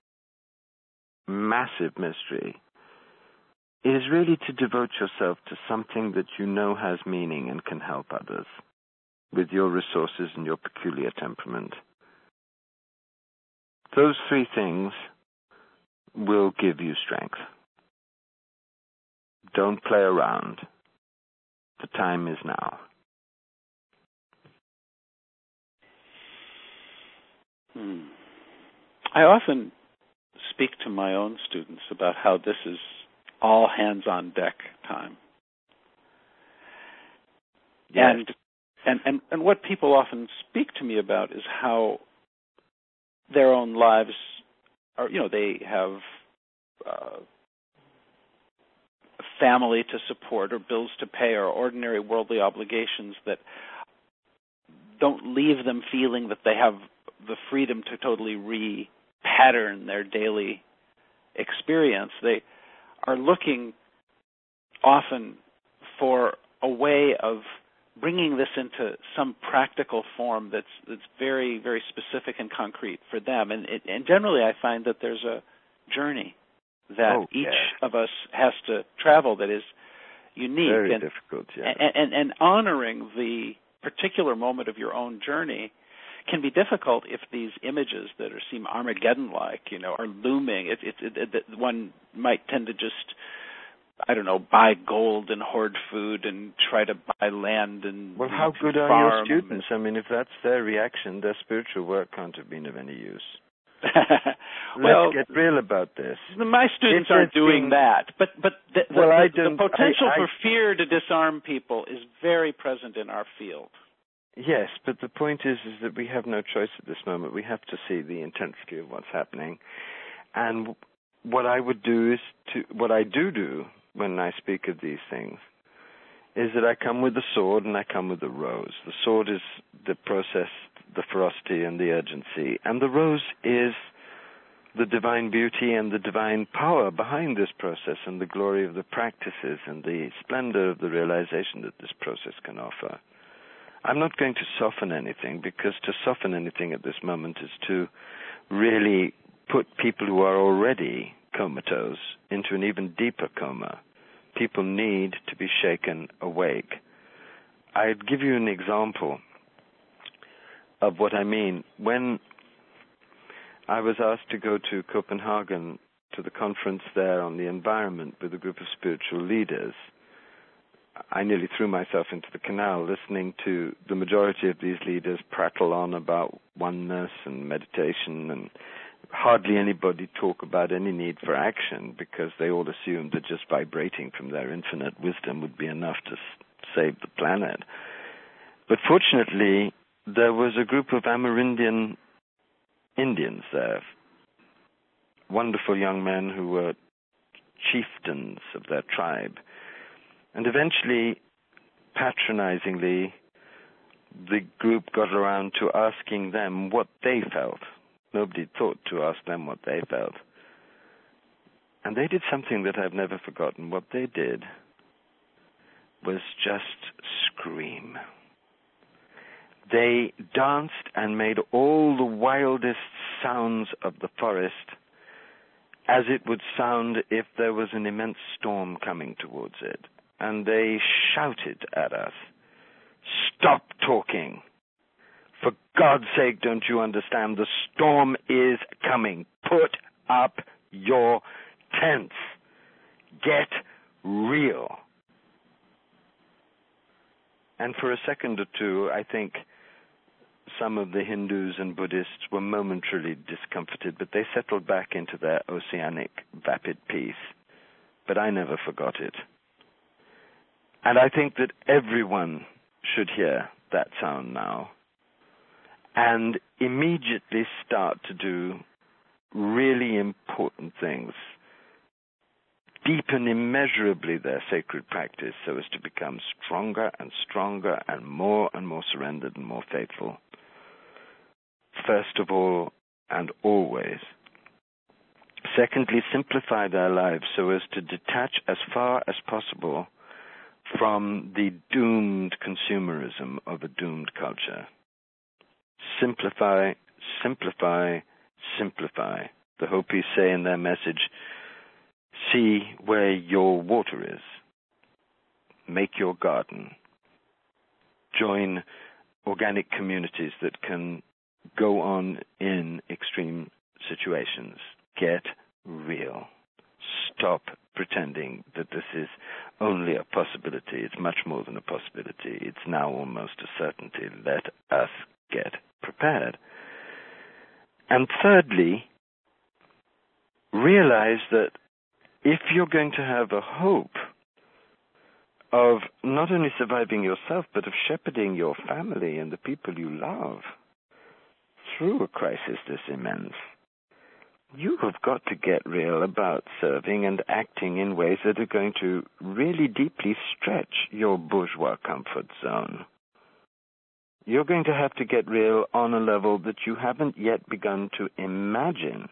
massive mystery is really to devote yourself to something that you know has meaning and can help others with your resources and your peculiar temperament. Those three things will give you strength. Don't play around. The time is now. I often speak to my own students about how this is all hands-on-deck time. Yes. And what people often speak to me about is how their own lives are, they have a family to support or bills to pay or ordinary worldly obligations that don't leave them feeling that they have the freedom to totally re-pattern their daily experience. They are looking often for a way of bringing this into some practical form that's very, very specific and concrete for them. And generally I find that there's a journey that each of us has to travel that is unique. Very difficult, yeah. And honoring the particular moment of your own journey can be difficult if these images that seem Armageddon-like, are looming. One might tend to just, buy gold and hoard food and try to buy land and well, how good are your students? I mean, if that's their reaction, their spiritual work can't have been of any use. Well, let's get real about this. My students aren't doing that, but the potential for fear to disarm people is very present in our field. Yes, but the point is that we have no choice at this moment. We have to see the intensity of what's happening. And what I would do is what I do when I speak of these things is that I come with the sword and I come with the rose. The sword is the process, the ferocity and the urgency, and the rose is the divine beauty and the divine power behind this process and the glory of the practices and the splendor of the realization that this process can offer. I'm not going to soften anything, because to soften anything at this moment is to really put people who are already comatose into an even deeper coma. People need to be shaken awake. I'd give you an example of what I mean. When I was asked to go to Copenhagen to the conference there on the environment with a group of spiritual leaders, I nearly threw myself into the canal listening to the majority of these leaders prattle on about oneness and meditation, and hardly anybody talk about any need for action, because they all assumed that just vibrating from their infinite wisdom would be enough to save the planet. But fortunately, there was a group of Amerindian Indians there, wonderful young men who were chieftains of their tribe. And eventually, patronizingly, the group got around to asking them what they felt. Nobody thought to ask them what they felt. And they did something that I've never forgotten. What they did was just scream. They danced and made all the wildest sounds of the forest, as it would sound if there was an immense storm coming towards it. And they shouted at us, "Stop talking. For God's sake, don't you understand? The storm is coming. Put up your tents. Get real." And for a second or two, I think some of the Hindus and Buddhists were momentarily discomforted, but they settled back into their oceanic, vapid peace. But I never forgot it. And I think that everyone should hear that sound now and immediately start to do really important things. Deepen immeasurably their sacred practice so as to become stronger and stronger and more surrendered and more faithful. First of all and always. Secondly, simplify their lives so as to detach as far as possible from the doomed consumerism of a doomed culture. Simplify, simplify, simplify. The Hopis say in their message, see where your water is. Make your garden. Join organic communities that can go on in extreme situations. Get real. Stop pretending that this is only a possibility. It's much more than a possibility. It's now almost a certainty. Let us get prepared. And thirdly, realize that if you're going to have a hope of not only surviving yourself, but of shepherding your family and the people you love through a crisis this immense, you have got to get real about serving and acting in ways that are going to really deeply stretch your bourgeois comfort zone. You're going to have to get real on a level that you haven't yet begun to imagine.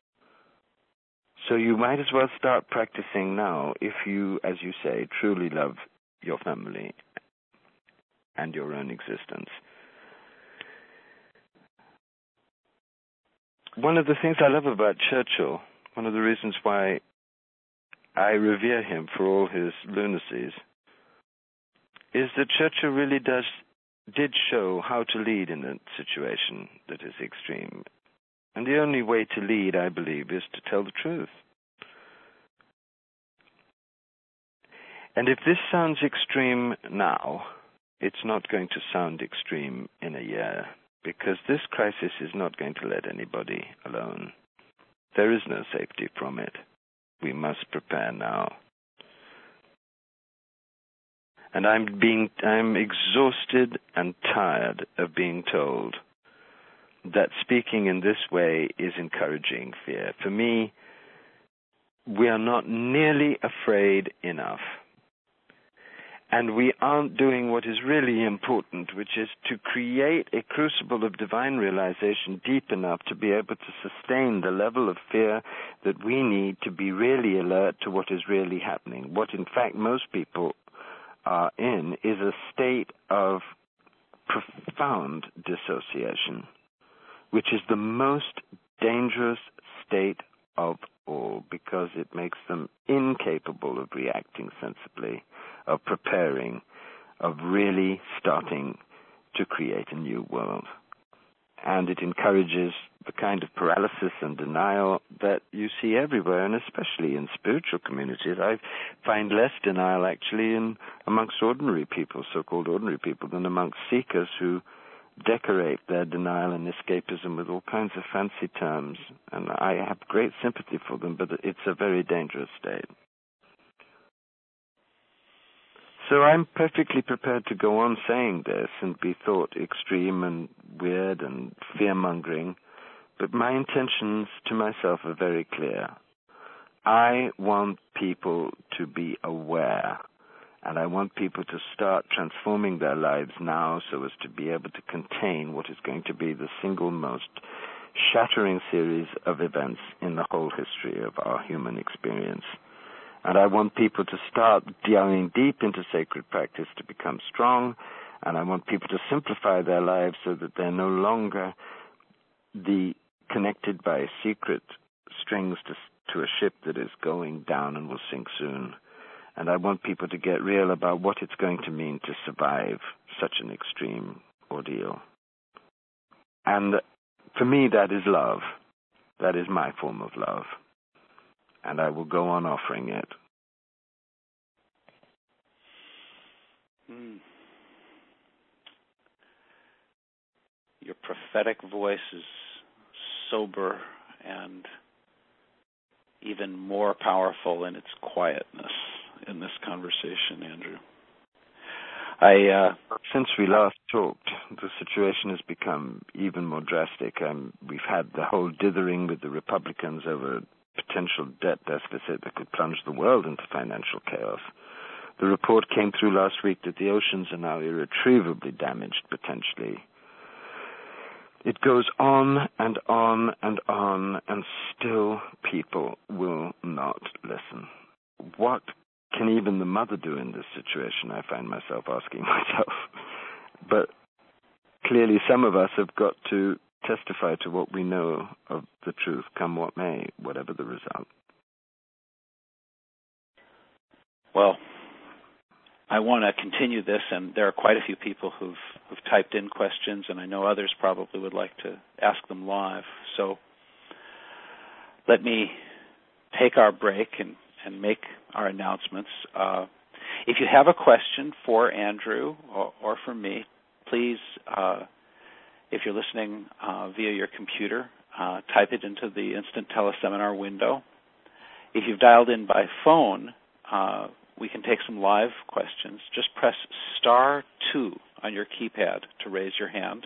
So you might as well start practicing now if you, as you say, truly love your family and your own existence. One of the things I love about Churchill, one of the reasons why I revere him for all his lunacies, is that Churchill really did show how to lead in a situation that is extreme. And the only way to lead, I believe, is to tell the truth. And if this sounds extreme now, it's not going to sound extreme in a year, because this crisis is not going to let anybody alone. There is no safety from it. We must prepare now. And I'm exhausted and tired of being told that speaking in this way is encouraging fear. For me, we are not nearly afraid enough. And we aren't doing what is really important, which is to create a crucible of divine realization deep enough to be able to sustain the level of fear that we need to be really alert to what is really happening. What, in fact, most people are in is a state of profound dissociation, which is the most dangerous state of all, because it makes them incapable of reacting sensibly, of preparing, of really starting to create a new world. And it encourages the kind of paralysis and denial that you see everywhere, and especially in spiritual communities. I find less denial actually amongst ordinary people, so-called ordinary people, than amongst seekers who decorate their denial and escapism with all kinds of fancy terms. And I have great sympathy for them, but it's a very dangerous state. So I'm perfectly prepared to go on saying this and be thought extreme and weird and fear-mongering, but my intentions to myself are very clear. I want people to be aware, and I want people to start transforming their lives now so as to be able to contain what is going to be the single most shattering series of events in the whole history of our human experience. And I want people to start delving deep into sacred practice to become strong, and I want people to simplify their lives so that they're no longer connected by secret strings to a ship that is going down and will sink soon. And I want people to get real about what it's going to mean to survive such an extreme ordeal. And for me, that is love. That is my form of love. And I will go on offering it. Your prophetic voice is sober and even more powerful in its quietness in this conversation, Andrew. Since we last talked, the situation has become even more drastic. We've had the whole dithering with the Republicans over potential debt deficit that could plunge the world into financial chaos. The report came through last week that the oceans are now irretrievably damaged, potentially. It goes on and on and on, and still people will not listen. What can even the mother do in this situation, I find myself asking myself. But clearly some of us have got to testify to what we know of the truth, come what may, whatever the result. Well, I want to continue this, and there are quite a few people who've typed in questions, and I know others probably would like to ask them live. So let me take our break and make our announcements. If you have a question for Andrew or for me, please, if you're listening via your computer, type it into the instant teleseminar window. If you've dialed in by phone, we can take some live questions. Just press *2 on your keypad to raise your hand.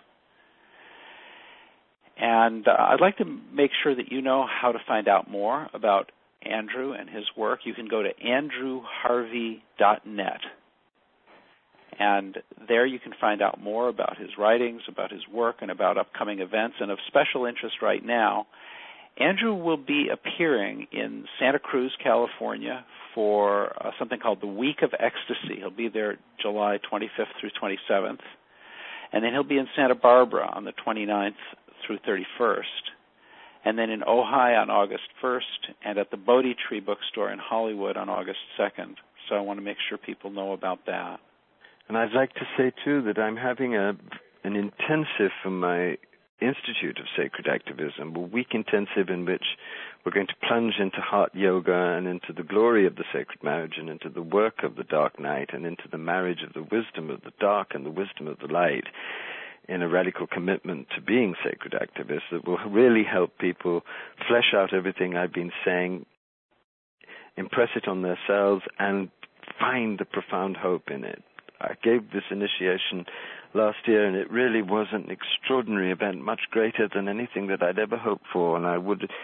And I'd like to make sure that you know how to find out more about Andrew and his work. You can go to andrewharvey.net. And there you can find out more about his writings, about his work, and about upcoming events. And of special interest right now, Andrew will be appearing in Santa Cruz, California for something called the Week of Ecstasy. He'll be there July 25th through 27th. And then he'll be in Santa Barbara on the 29th through 31st. And then in Ojai on August 1st, and at the Bodhi Tree Bookstore in Hollywood on August 2nd. So I want to make sure people know about that. And I'd like to say, too, that I'm having an intensive for my Institute of Sacred Activism, a week intensive in which we're going to plunge into heart yoga and into the glory of the sacred marriage and into the work of the dark night and into the marriage of the wisdom of the dark and the wisdom of the light in a radical commitment to being sacred activists that will really help people flesh out everything I've been saying, impress it on themselves, and find the profound hope in it. I gave this initiation last year, and it really was an extraordinary event, much greater than anything that I'd ever hoped for. And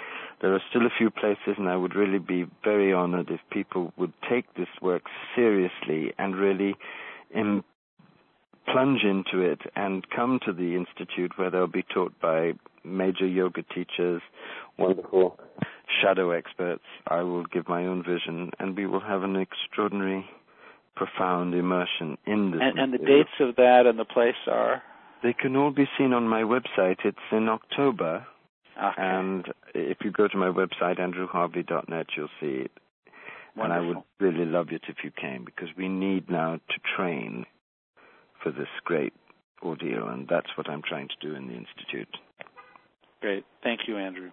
There are still a few places, and I would really be very honored if people would take this work seriously and really plunge into it and come to the Institute, where they'll be taught by major yoga teachers, wonderful shadow experts. I will give my own vision, and we will have an extraordinary, profound immersion in this. And the dates of that and the place are? They can all be seen on my website. It's in October. Okay. And if you go to my website, andrewharvey.net, you'll see it. Wonderful. And I would really love it if you came, because we need now to train for this great ordeal, and that's what I'm trying to do in the Institute. Great. Thank you, Andrew.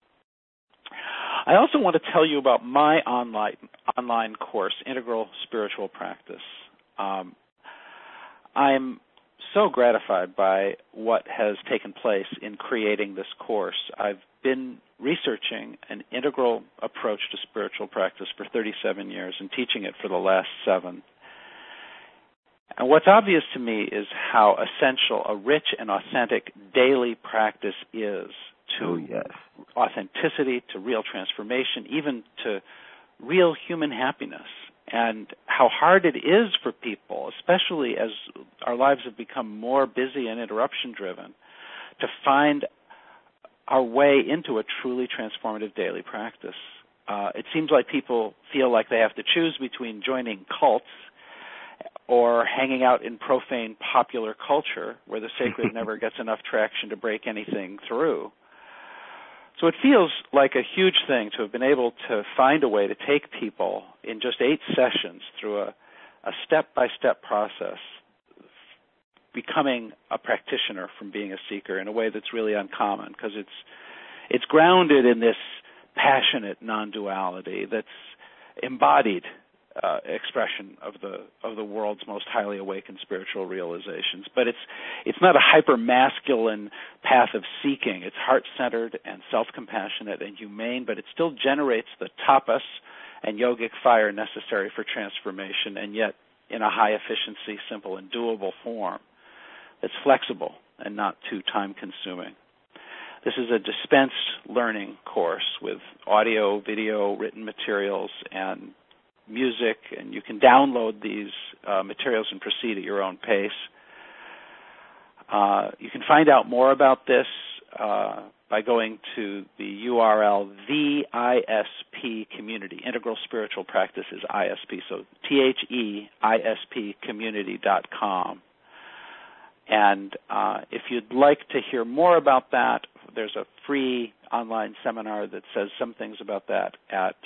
I also want to tell you about my online course, Integral Spiritual Practice. I'm so gratified by what has taken place in creating this course. I've been researching an integral approach to spiritual practice for 37 years and teaching it for the last 7. And what's obvious to me is how essential a rich and authentic daily practice is to authenticity, to real transformation, even to real human happiness, and how hard it is for people, especially as our lives have become more busy and interruption-driven, to find our way into a truly transformative daily practice. It seems like people feel like they have to choose between joining cults or hanging out in profane popular culture where the sacred never gets enough traction to break anything through. So it feels like a huge thing to have been able to find a way to take people in just 8 sessions through a step-by-step process, becoming a practitioner from being a seeker in a way that's really uncommon, because it's grounded in this passionate non-duality that's embodied expression of the world's most highly awakened spiritual realizations. But it's not a hyper-masculine path of seeking. It's heart-centered and self-compassionate and humane, but it still generates the tapas and yogic fire necessary for transformation, and yet in a high-efficiency, simple, and doable form that's flexible and not too time-consuming. This is a dispensed learning course with audio, video, written materials, and music, and you can download these materials and proceed at your own pace. You can find out more about this by going to the URL, the ISP Community. Integral Spiritual Practice is ISP, so THEISPcommunity.com. And if you'd like to hear more about that, there's a free online seminar that says some things about that at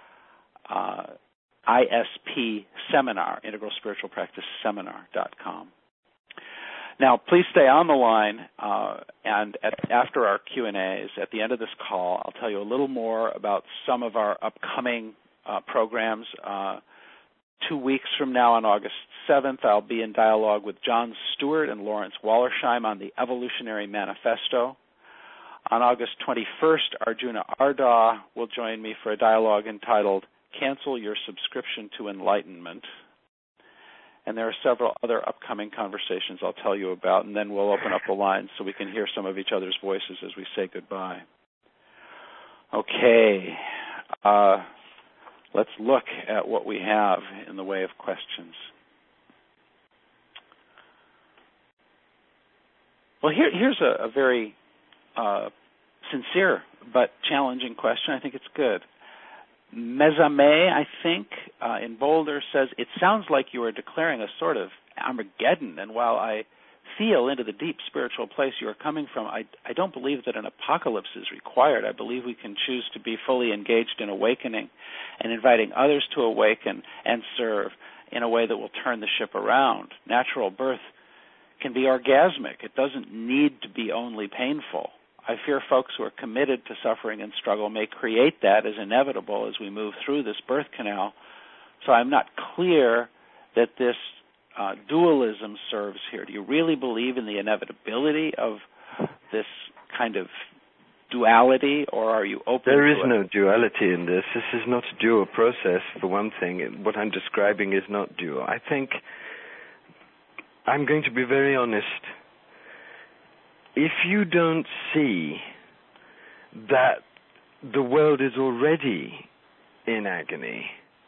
ISP Seminar, Integral Spiritual Practice Seminar.com. Now, please stay on the line, and after our Q&As, at the end of this call, I'll tell you a little more about some of our upcoming programs. 2 weeks from now, on August 7th, I'll be in dialogue with John Stewart and Lawrence Wallersheim on the Evolutionary Manifesto. On August 21st, Arjuna Ardagh will join me for a dialogue entitled Cancel Your Subscription to Enlightenment. And there are several other upcoming conversations I'll tell you about, and then we'll open up the lines so we can hear some of each other's voices as we say goodbye. Okay, let's look at what we have in the way of questions. Well, here's a very sincere but challenging question. I think it's good. Mezame, I think, in Boulder says, it sounds like you are declaring a sort of Armageddon, and while I feel into the deep spiritual place you are coming from, I don't believe that an apocalypse is required. I believe we can choose to be fully engaged in awakening and inviting others to awaken and serve in a way that will turn the ship around. Natural birth can be orgasmic. It doesn't need to be only painful. I fear folks who are committed to suffering and struggle may create that as inevitable as we move through this birth canal. So I'm not clear that this dualism serves here. Do you really believe in the inevitability of this kind of duality, or are you open to it? There is no duality in this. This is not a dual process, for one thing. What I'm describing is not dual. I think I'm going to be very honest. If you don't see that the world is already in agony,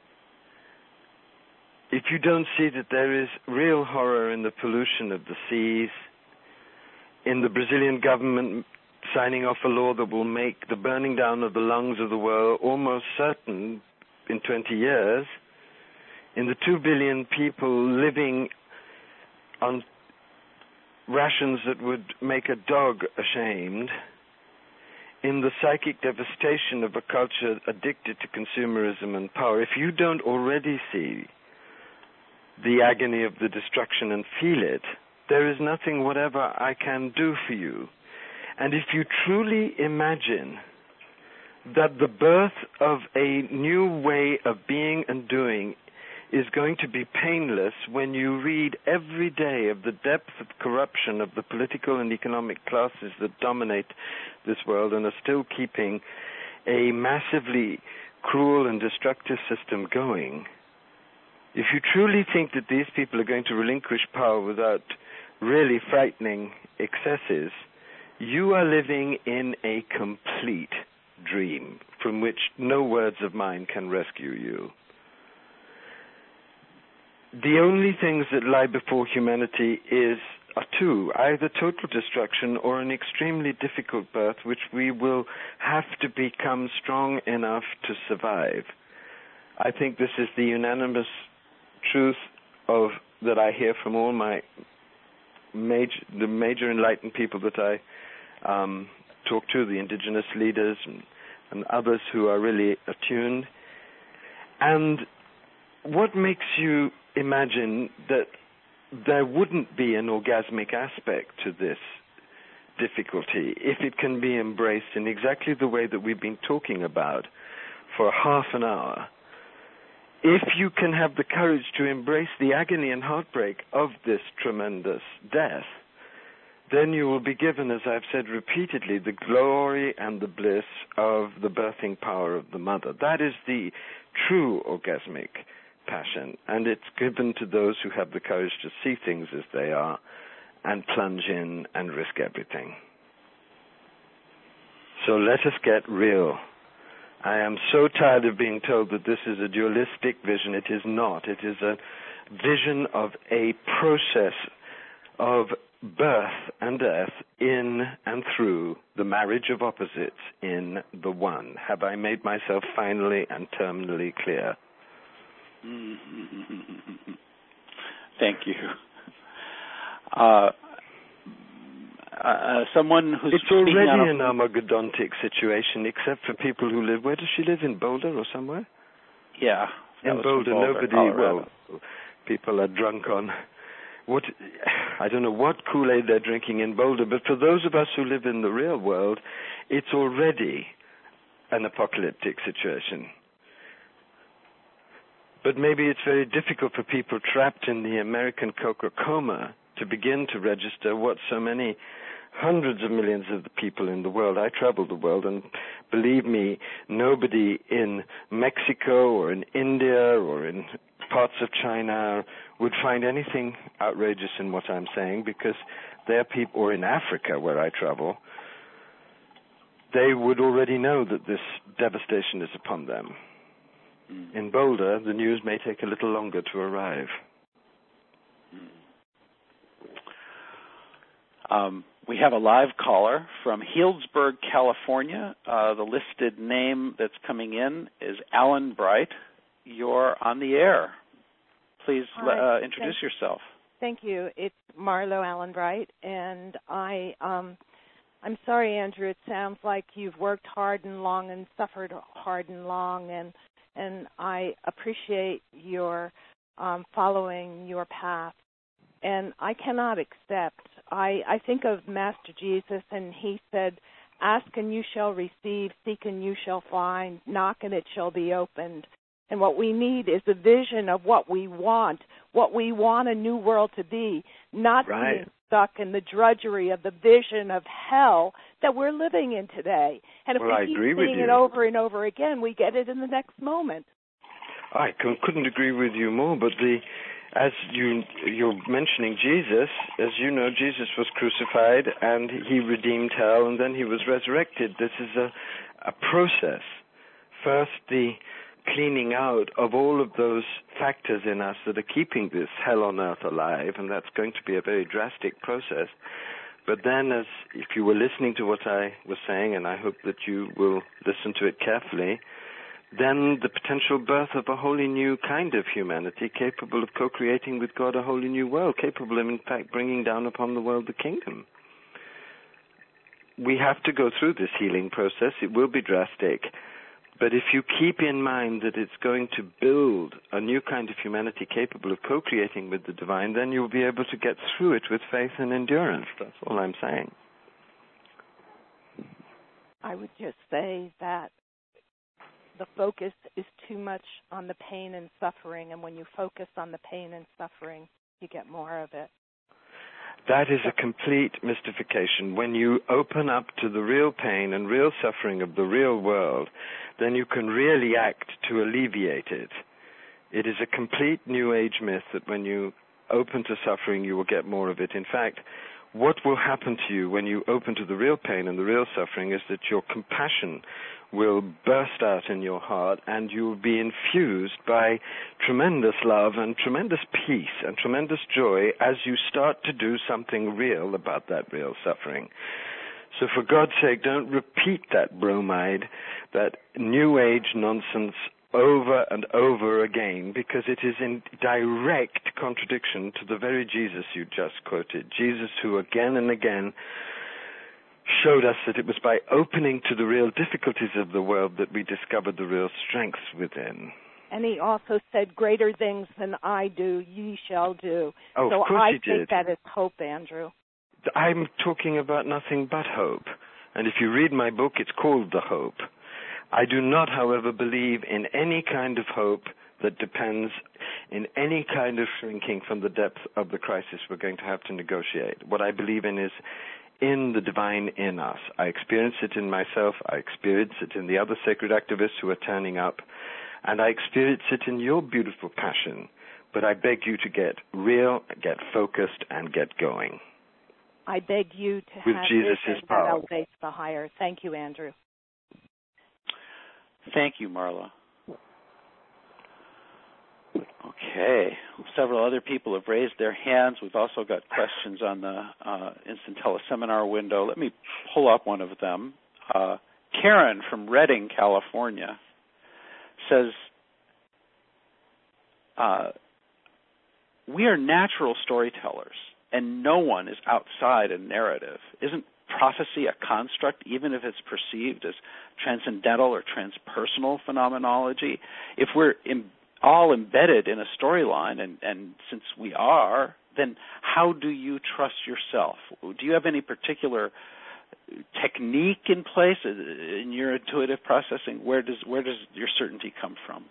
if you don't see that there is real horror in the pollution of the seas, in the Brazilian government signing off a law that will make the burning down of the lungs of the world almost certain in 20 years, in the 2 billion people living on rations that would make a dog ashamed, in the psychic devastation of a culture addicted to consumerism and power, if you don't already see the agony of the destruction and feel it, there is nothing whatever I can do for you. And if you truly imagine that the birth of a new way of being and doing is going to be painless when you read every day of the depth of corruption of the political and economic classes that dominate this world and are still keeping a massively cruel and destructive system going, if you truly think that these people are going to relinquish power without really frightening excesses, you are living in a complete dream from which no words of mine can rescue you. The only things that lie before humanity are two, either total destruction or an extremely difficult birth, which we will have to become strong enough to survive. I think this is the unanimous truth that I hear from all the major enlightened people that I talk to, the indigenous leaders and others who are really attuned. And what makes you imagine that there wouldn't be an orgasmic aspect to this difficulty if it can be embraced in exactly the way that we've been talking about for half an hour? If you can have the courage to embrace the agony and heartbreak of this tremendous death, then you will be given, as I've said repeatedly, the glory and the bliss of the birthing power of the mother. That is the true orgasmic passion, and it's given to those who have the courage to see things as they are and plunge in and risk everything. So let us get real. I am so tired of being told that this is a dualistic vision. It is not. It is a vision of a process of birth and death in and through the marriage of opposites in the one. Have I made myself finally and terminally clear? Thank you. Someone who's it's already an Armageddonic situation, except for people who live. Where does she live? In Boulder or somewhere? Yeah, in Boulder. Nobody. Colorado. Well, people are drunk on what I don't know what Kool-Aid they're drinking in Boulder. But for those of us who live in the real world, it's already an apocalyptic situation. But maybe it's very difficult for people trapped in the American coca coma to begin to register what so many hundreds of millions of the people in the world. I travel the world, and believe me, nobody in Mexico or in India or in parts of China would find anything outrageous in what I'm saying, because their people, or in Africa where I travel, they would already know that this devastation is upon them. In Boulder, the news may take a little longer to arrive. We have a live caller from Healdsburg, California. The listed name that's coming in is Alan Bright. You're on the air. Please introduce yourself. Thank you. It's Marlo Allen Bright, and I'm sorry, Andrew. It sounds like you've worked hard and long and suffered hard and long, and I appreciate your following your path. And I cannot accept. I think of Master Jesus, and he said, "Ask and you shall receive, seek and you shall find, knock and it shall be opened." And what we need is a vision of what we want a new world to be, not being stuck in the drudgery of the vision of hell that we're living in today. And if we keep seeing it over and over again, we get it in the next moment. I couldn't agree with you more, but as you're mentioning Jesus, as you know, Jesus was crucified and he redeemed hell and then he was resurrected. This is a process. First, the cleaning out of all of those factors in us that are keeping this hell on earth alive, and that's going to be a very drastic process. But then, as if you were listening to what I was saying, and I hope that you will listen to it carefully, then the potential birth of a wholly new kind of humanity capable of co-creating with God a wholly new world, capable of, in fact, bringing down upon the world the kingdom. We have to go through this healing process. It will be drastic. But if you keep in mind that it's going to build a new kind of humanity capable of co-creating with the divine, then you'll be able to get through it with faith and endurance. That's all I'm saying. I would just say that the focus is too much on the pain and suffering, and when you focus on the pain and suffering, you get more of it. That is a complete mystification. When you open up to the real pain and real suffering of the real world, then you can really act to alleviate it. It is a complete New Age myth that when you open to suffering, you will get more of it. In fact, what will happen to you when you open to the real pain and the real suffering is that your compassion will burst out in your heart and you will be infused by tremendous love and tremendous peace and tremendous joy as you start to do something real about that real suffering. So for God's sake, don't repeat that bromide, that New Age nonsense over and over again, because it is in direct contradiction to the very Jesus you just quoted. Jesus who again and again showed us that it was by opening to the real difficulties of the world that we discovered the real strengths within. And he also said, greater things than I do, ye shall do. Oh, so of course he did. I think that is hope, Andrew. I'm talking about nothing but hope. And if you read my book, it's called The Hope. I do not, however, believe in any kind of hope that depends in any kind of shrinking from the depth of the crisis we're going to have to negotiate. What I believe in is in the divine in us. I experience it in myself. I experience it in the other sacred activists who are turning up. And I experience it in your beautiful passion. But I beg you to get real, get focused, and get going. I beg you to with have Jesus' vision power. that elevates the higher. Thank you, Andrew. Thank you, Marla. Okay. Several other people have raised their hands. We've also got questions on the instant teleseminar window. Let me pull up one of them. Karen from Redding, California, says, we are natural storytellers, and no one is outside a narrative. Isn't prophecy a construct, even if it's perceived as transcendental or transpersonal phenomenology? If we're all embedded in a storyline, and since we are, then how do you trust yourself? Do you have any particular technique in place in your intuitive processing? Where does your certainty come from?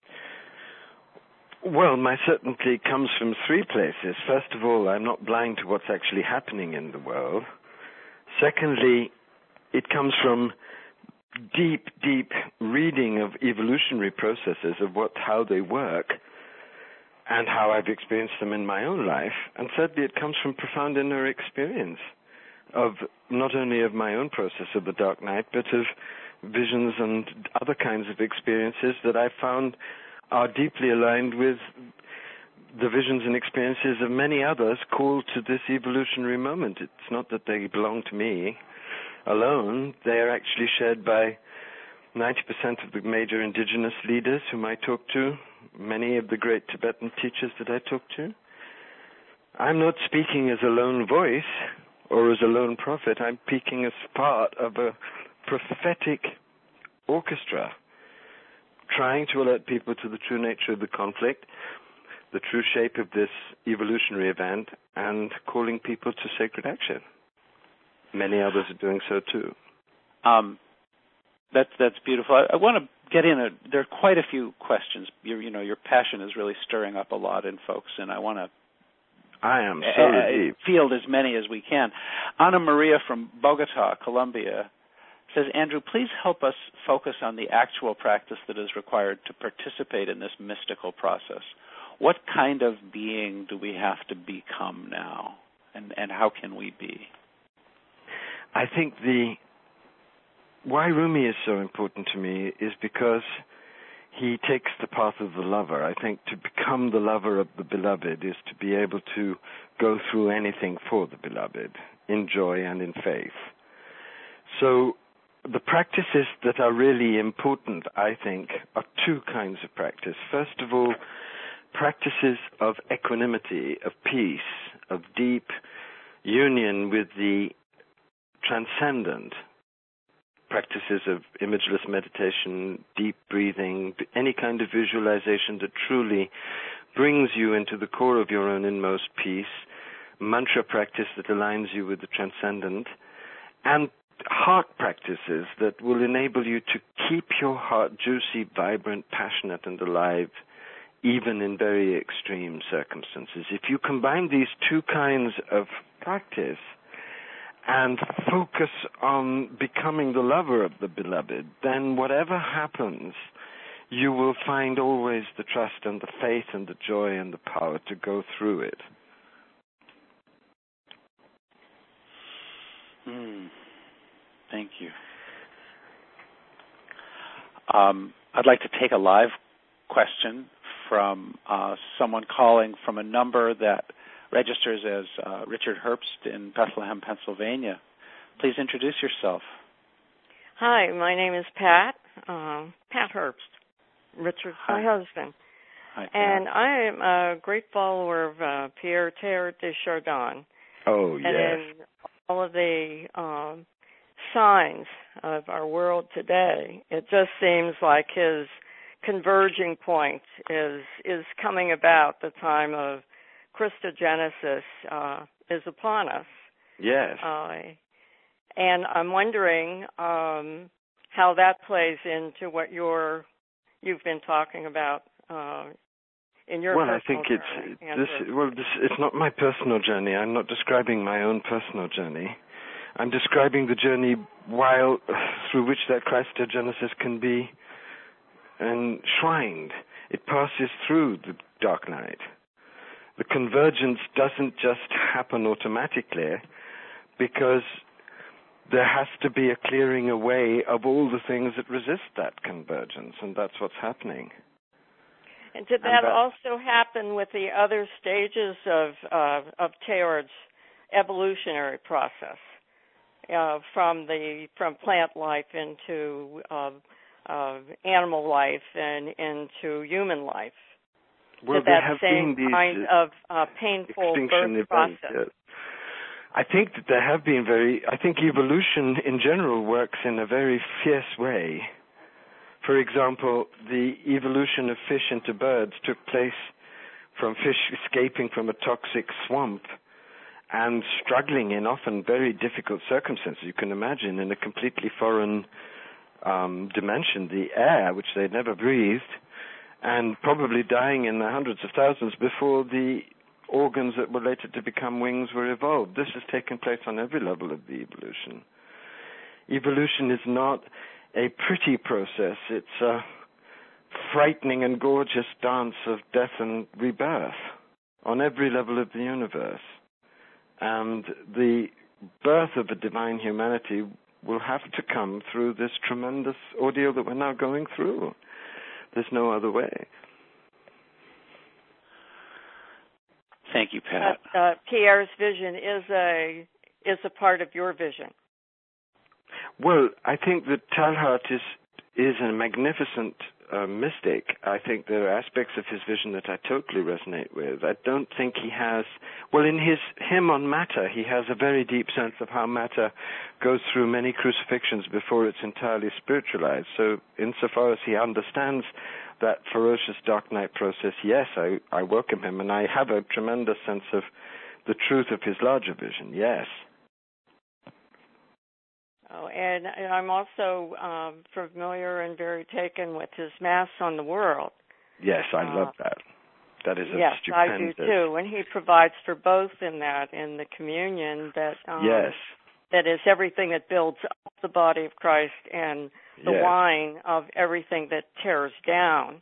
Well, my certainty comes from three places. First of all, I'm not blind to what's actually happening in the world. Secondly, it comes from deep, deep reading of evolutionary processes, of how they work, and how I've experienced them in my own life. And thirdly, it comes from profound inner experience of not only of my own process of the dark night, but of visions and other kinds of experiences that I found are deeply aligned with the visions and experiences of many others called to this evolutionary moment. It's not that they belong to me alone. They are actually shared by 90% of the major indigenous leaders whom I talk to, many of the great Tibetan teachers that I talk to. I'm not speaking as a lone voice or as a lone prophet. I'm speaking as part of a prophetic orchestra, trying to alert people to the true nature of the conflict, the true shape of this evolutionary event, and calling people to sacred action. Many others are doing so too. That's beautiful. I want to get in. There are quite a few questions. Your passion is really stirring up a lot in folks, and I want to. I am so relieved. Field as many as we can. Ana Maria from Bogota, Colombia, says, Andrew, please help us focus on the actual practice that is required to participate in this mystical process. what kind of being do we have to become now, and how can we be? I think why Rumi is so important to me is because he takes the path of the lover. I think to become the lover of the beloved is to be able to go through anything for the beloved, in joy and in faith. So the practices that are really important, I think, are two kinds of practice. First of all, practices of equanimity, of peace, of deep union with the transcendent. Practices of imageless meditation, deep breathing, any kind of visualization that truly brings you into the core of your own inmost peace, mantra practice that aligns you with the transcendent, and heart practices that will enable you to keep your heart juicy, vibrant, passionate, and alive, even in very extreme circumstances. If you combine these two kinds of practice and focus on becoming the lover of the beloved, then whatever happens, you will find always the trust and the faith and the joy and the power to go through it. Thank you. I'd like to take a live question from someone calling from a number that registers as Richard Herbst in Bethlehem, Pennsylvania. Please introduce yourself. Hi, my name is Pat. Pat Herbst. Richard's my husband. Hi, Pat. And I am a great follower of Pierre Teilhard de Chardin. Oh, yes. And in all of the signs of our world today, it just seems like his converging point is coming about. The time of Christogenesis is upon us. Yes. And I'm wondering how that plays into what you've been talking about in your personal I think journey. It's not my personal journey. I'm not describing my own personal journey. I'm describing the journey through which that Christogenesis can be enshrined. It passes through the dark night. The convergence doesn't just happen automatically because there has to be a clearing away of all the things that resist that convergence, and that's what's happening. And did that also happen with the other stages of Teilhard's evolutionary process, from plant life into animal life and into human life? Well, there have been these kind of painful birth process. Yes. I think that there have been I think evolution in general works in a very fierce way. For example, the evolution of fish into birds took place from fish escaping from a toxic swamp and struggling in often very difficult circumstances. You can imagine in a completely foreign dimension, the air, which they'd never breathed, and probably dying in the hundreds of thousands before the organs that were later to become wings were evolved. This has taken place on every level of the evolution. Evolution is not a pretty process. It's a frightening and gorgeous dance of death and rebirth on every level of the universe. And the birth of a divine humanity will have to come through this tremendous ordeal that we're now going through. There's no other way. Thank you, Pat. Pierre's vision is a part of your vision. Well, I think that Teilhard is a magnificent mystic. I think there are aspects of his vision that I totally resonate with. I don't think he has... Well, in his hymn on matter, he has a very deep sense of how matter goes through many crucifixions before it's entirely spiritualized. So insofar as he understands that ferocious dark night process, yes, I welcome him, and I have a tremendous sense of the truth of his larger vision, yes. Oh, and I'm also familiar and very taken with his Mass on the World. Yes, I love that. That is yes, stupendous. I do too. And he provides for both in the communion that yes. that is everything that builds up the body of Christ and the yes. wine of everything that tears down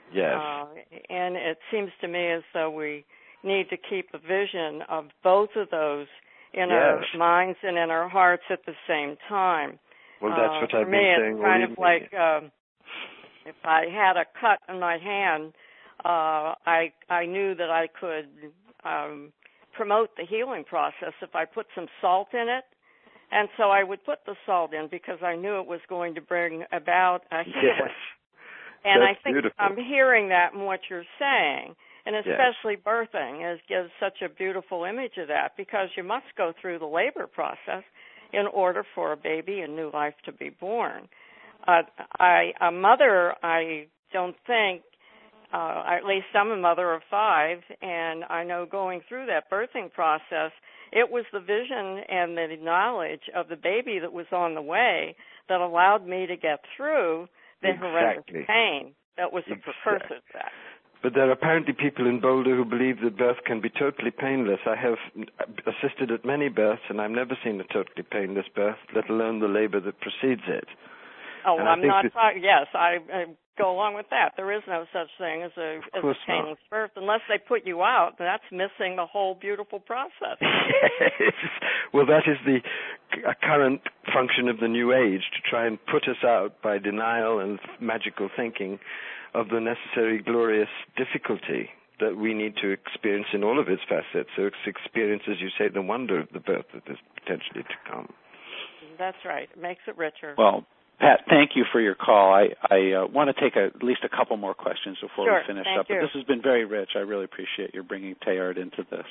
Yes. And it seems to me as though we need to keep a vision of both of those in our minds and in our hearts at the same time. Well, that's what I've been saying. For me, it's kind of like if I had a cut in my hand, I knew that I could promote the healing process if I put some salt in it. And so I would put the salt in because I knew it was going to bring about a healing. Yes. And That's I think beautiful. I'm hearing that in what you're saying. And especially birthing gives such a beautiful image of that, because you must go through the labor process in order for a baby and new life to be born. A mother, I don't think, at least I'm a mother of 5, and I know going through that birthing process, it was the vision and the knowledge of the baby that was on the way that allowed me to get through the horrendous pain that was the precursor to that. But there are apparently people in Boulder who believe that birth can be totally painless. I have assisted at many births, and I've never seen a totally painless birth, let alone the labor that precedes it. Oh, well, I'm not talking. Yes, I go along with that. There is no such thing as a painless birth unless they put you out. That's missing the whole beautiful process. Yes. Well, that is the current function of the New Age, to try and put us out by denial and magical thinking of the necessary glorious difficulty that we need to experience in all of its facets. So it's experience, as you say, the wonder of the birth that is potentially to come. That's right. It makes it richer. Well, Pat, thank you for your call. I want to take at least a couple more questions before we finish up. But this has been very rich. I really appreciate your bringing Teilhard into this.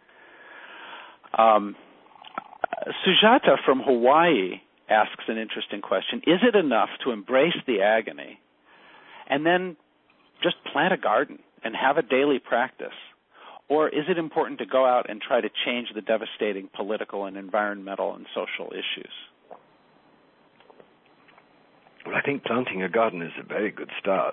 Sujata from Hawaii asks an interesting question. Is it enough to embrace the agony and then just plant a garden and have a daily practice? Or is it important to go out and try to change the devastating political and environmental and social issues? Well, I think planting a garden is a very good start.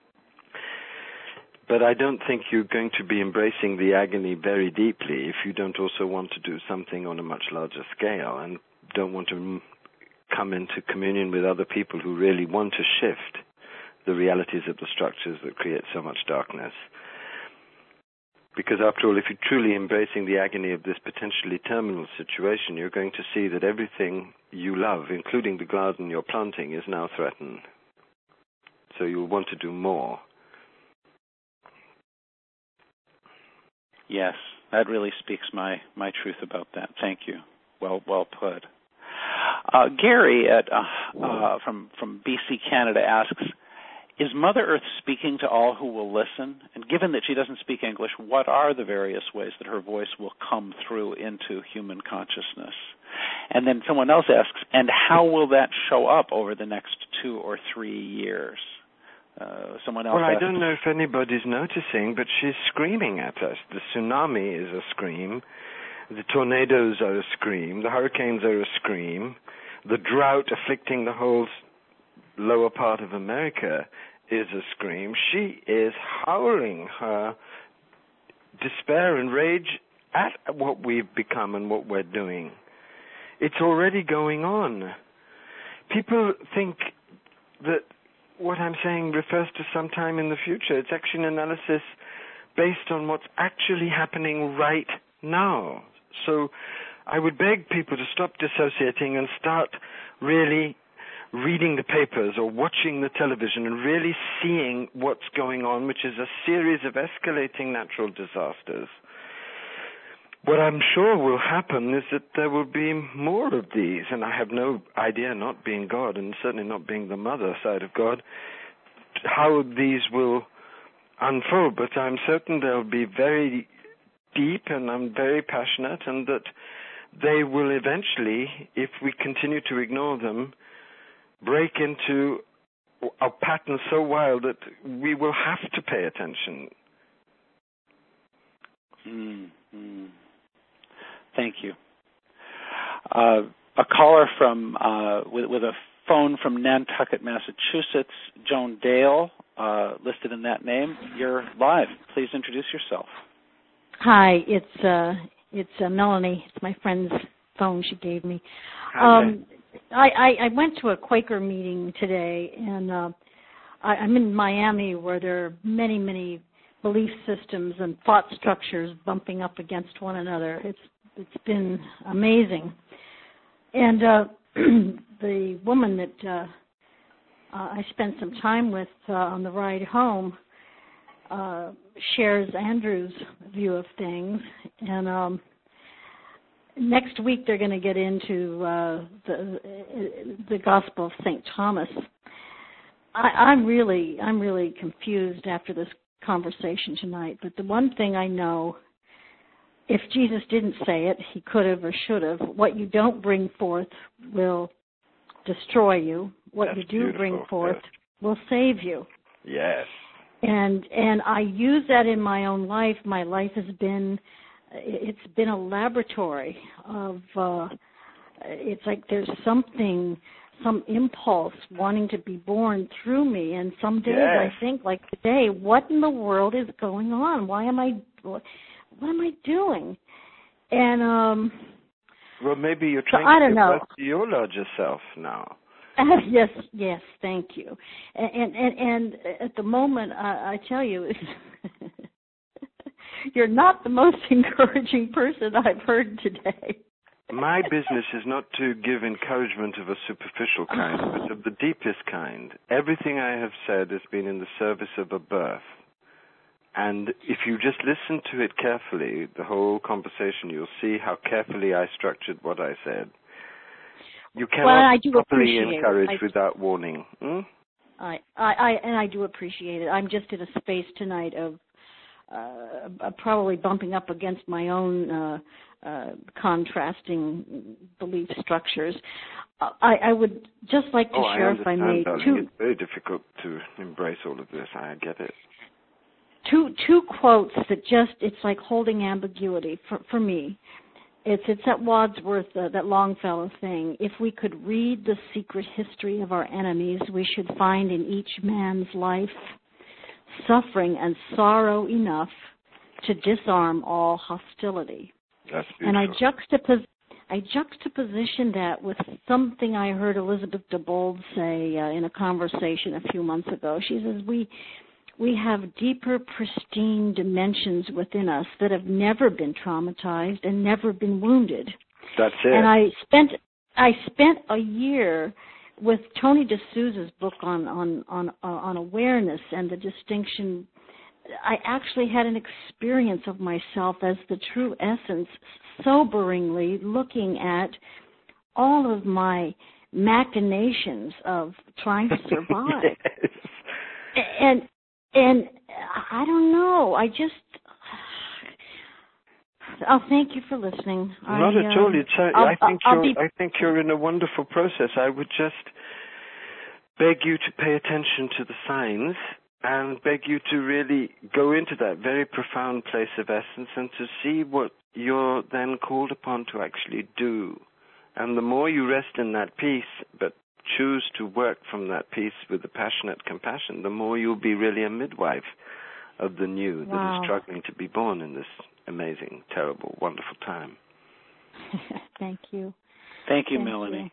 But I don't think you're going to be embracing the agony very deeply if you don't also want to do something on a much larger scale and don't want to come into communion with other people who really want to shift the realities of the structures that create so much darkness. Because after all, if you're truly embracing the agony of this potentially terminal situation, you're going to see that everything you love, including the garden you're planting, is now threatened. So you'll want to do more. Yes, that really speaks my truth about that. Thank you. Well put. Gary from BC, Canada asks, is Mother Earth speaking to all who will listen? And given that she doesn't speak English, what are the various ways that her voice will come through into human consciousness? And then someone else asks, and how will that show up over the next 2 or 3 years? Someone else asks, I don't know if anybody's noticing, but she's screaming at us. The tsunami is a scream. The tornadoes are a scream. The hurricanes are a scream. The drought afflicting the whole lower part of America is a scream. She is howling her despair and rage at what we've become and what we're doing. It's already going on. People think that what I'm saying refers to some time in the future. It's actually an analysis based on what's actually happening right now. So I would beg people to stop dissociating and start really reading the papers or watching the television and really seeing what's going on, which is a series of escalating natural disasters. What I'm sure will happen is that there will be more of these, and I have no idea, not being God and certainly not being the mother side of God, how these will unfold, but I'm certain they'll be very deep and I'm very passionate, and that they will eventually, if we continue to ignore them, break into a pattern so wild that we will have to pay attention. Thank you. A caller from with a phone from Nantucket, Massachusetts, Joan Dale, listed in that name. You're live. Please introduce yourself. Hi, it's Melanie. It's my friend's phone she gave me. I went to a Quaker meeting today, and I'm in Miami, where there are many, many belief systems and thought structures bumping up against one another. It's been amazing. And the woman that I spent some time with on the ride home shares Andrew's view of things. And next week they're going to get into the Gospel of St. Thomas. I'm really confused after this conversation tonight. But the one thing I know, if Jesus didn't say it, he could have or should have. What you don't bring forth will destroy you. What That's you do beautiful. bring forth will save you. Yes. And I use that in my own life. My life has been, it's been a laboratory of, it's like there's something, some impulse wanting to be born through me. And some days I think, like today, what in the world is going on? What am I doing? And well, maybe you're trying to give birth to your larger self now. Yes, thank you. And at the moment, I tell you, you're not the most encouraging person I've heard today. My business is not to give encouragement of a superficial kind, but of the deepest kind. Everything I have said has been in the service of a birth. And if you just listen to it carefully, the whole conversation, you'll see how carefully I structured what I said. You cannot properly encourage without warning. I do appreciate it. I'm just in a space tonight of probably bumping up against my own contrasting belief structures. I would just like to share, if I may, it's very difficult to embrace all of this. I get it. Two quotes that it's like holding ambiguity for me. It's that Wadsworth, that Longfellow thing. If we could read the secret history of our enemies, we should find in each man's life suffering and sorrow enough to disarm all hostility. That's beautiful. And I juxtaposition that with something I heard Elizabeth DeBold say in a conversation a few months ago. She says, we have deeper, pristine dimensions within us that have never been traumatized and never been wounded. That's it. And I spent a year with Tony D'Souza's book on awareness and the distinction. I actually had an experience of myself as the true essence, soberingly looking at all of my machinations of trying to survive. Yes. And I don't know. I'll thank you for listening. Not at all. I think you're in a wonderful process. I would just beg you to pay attention to the signs and beg you to really go into that very profound place of essence and to see what you're then called upon to actually do. And the more you rest in that peace, but choose to work from that peace with a passionate compassion, the more you'll be really a midwife of the new that is struggling to be born in this amazing, terrible, wonderful time. Thank you. Thank you, Melanie.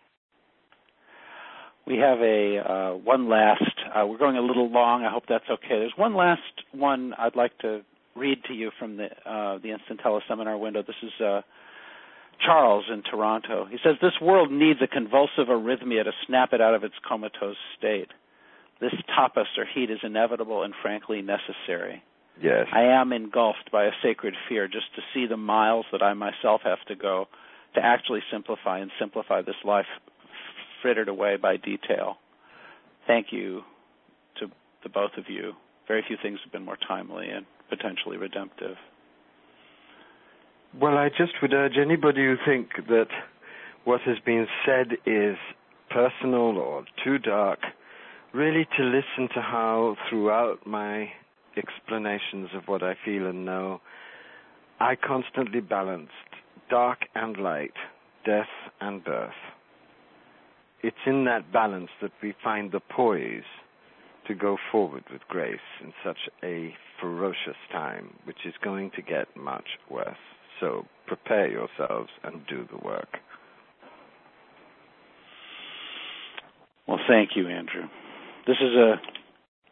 We have one last, we're going a little long. I hope that's okay. There's one last one I'd like to read to you from the Instant Teleseminar window. This is Charles in Toronto. He says, this world needs a convulsive arrhythmia to snap it out of its comatose state. This tapas or heat is inevitable and frankly necessary. Yes. I am engulfed by a sacred fear just to see the miles that I myself have to go to actually simplify this life frittered away by detail. Thank you to the both of you. Very few things have been more timely and potentially redemptive. Well, I just would urge anybody who think that what has been said is personal or too dark, really to listen to how throughout my explanations of what I feel and know, I constantly balanced dark and light, death and birth. It's in that balance that we find the poise to go forward with grace in such a ferocious time, which is going to get much worse. So prepare yourselves and do the work. Well, thank you, Andrew. This is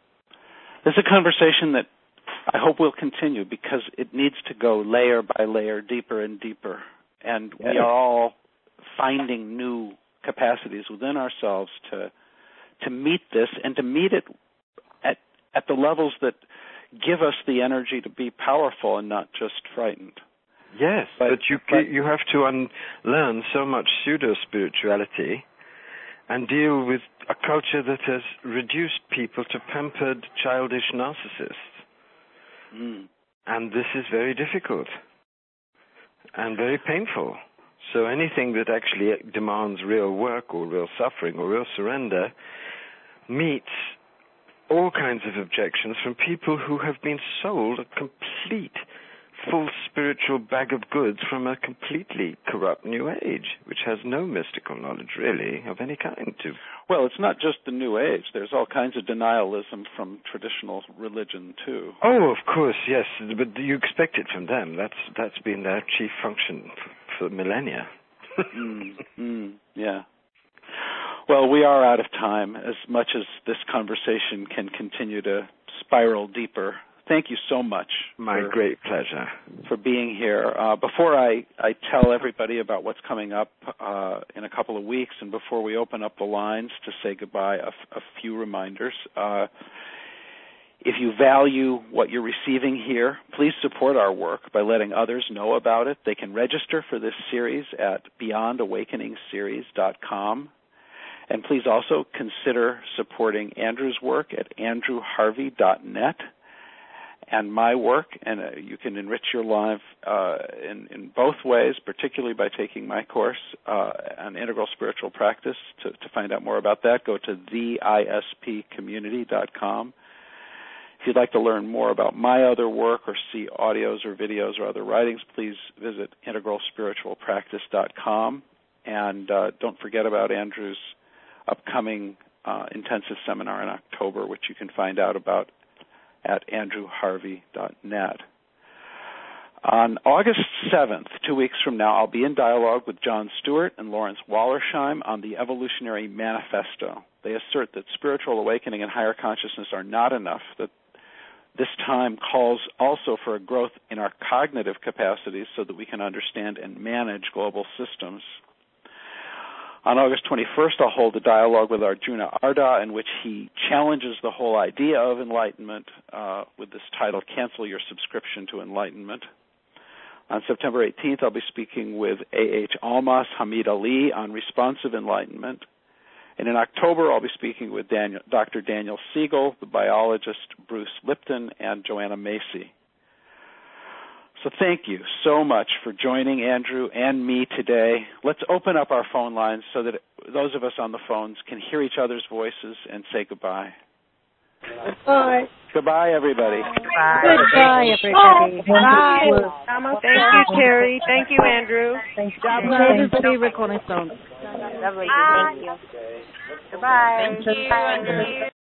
This is a conversation that I hope will continue because it needs to go layer by layer, deeper and deeper. And we are all finding new capacities within ourselves to meet this and to meet it at the levels that give us the energy to be powerful and not just frightened. Yes, but you have to unlearn so much pseudo-spirituality and deal with a culture that has reduced people to pampered, childish narcissists. And this is very difficult and very painful. So anything that actually demands real work or real suffering or real surrender meets all kinds of objections from people who have been sold a complete, full spiritual bag of goods from a completely corrupt New Age, which has no mystical knowledge, really, of any kind. Well, it's not just the New Age. There's all kinds of denialism from traditional religion, too. Oh, of course, yes, but you expect it from them. That's been their chief function for millennia. Yeah. Well, we are out of time, as much as this conversation can continue to spiral deeper. Thank you so much. My great pleasure. For being here. Before I tell everybody about what's coming up in a couple of weeks, and before we open up the lines to say goodbye, a few reminders. If you value what you're receiving here, please support our work by letting others know about it. They can register for this series at BeyondAwakeningSeries.com. And please also consider supporting Andrew's work at AndrewHarvey.net and my work. And you can enrich your life in both ways, particularly by taking my course on Integral Spiritual Practice. To find out more about that, go to theispcommunity.com. If you'd like to learn more about my other work or see audios or videos or other writings, please visit integralspiritualpractice.com. And don't forget about Andrew's upcoming intensive seminar in October, which you can find out about at andrewharvey.net. On August 7th, 2 weeks from now, I'll be in dialogue with John Stewart and Lawrence Wallersheim on the Evolutionary Manifesto. They assert that spiritual awakening and higher consciousness are not enough, that this time calls also for a growth in our cognitive capacities so that we can understand and manage global systems. On August 21st, I'll hold a dialogue with Arjuna Arda in which he challenges the whole idea of enlightenment with this title, Cancel Your Subscription to Enlightenment. On September 18th, I'll be speaking with A.H. Almas, Hamid Ali on responsive enlightenment. And in October, I'll be speaking with Dr. Daniel Siegel, the biologist Bruce Lipton, and Joanna Macy. So thank you so much for joining Andrew and me today. Let's open up our phone lines so that those of us on the phones can hear each other's voices and say goodbye. Goodbye. Goodbye, everybody. Bye. Goodbye, everybody. Bye. Thank you, Terry. Thank you, Andrew. Thanks. Everybody, Rick on his phone. Lovely. Thank you. Goodbye. Thank you.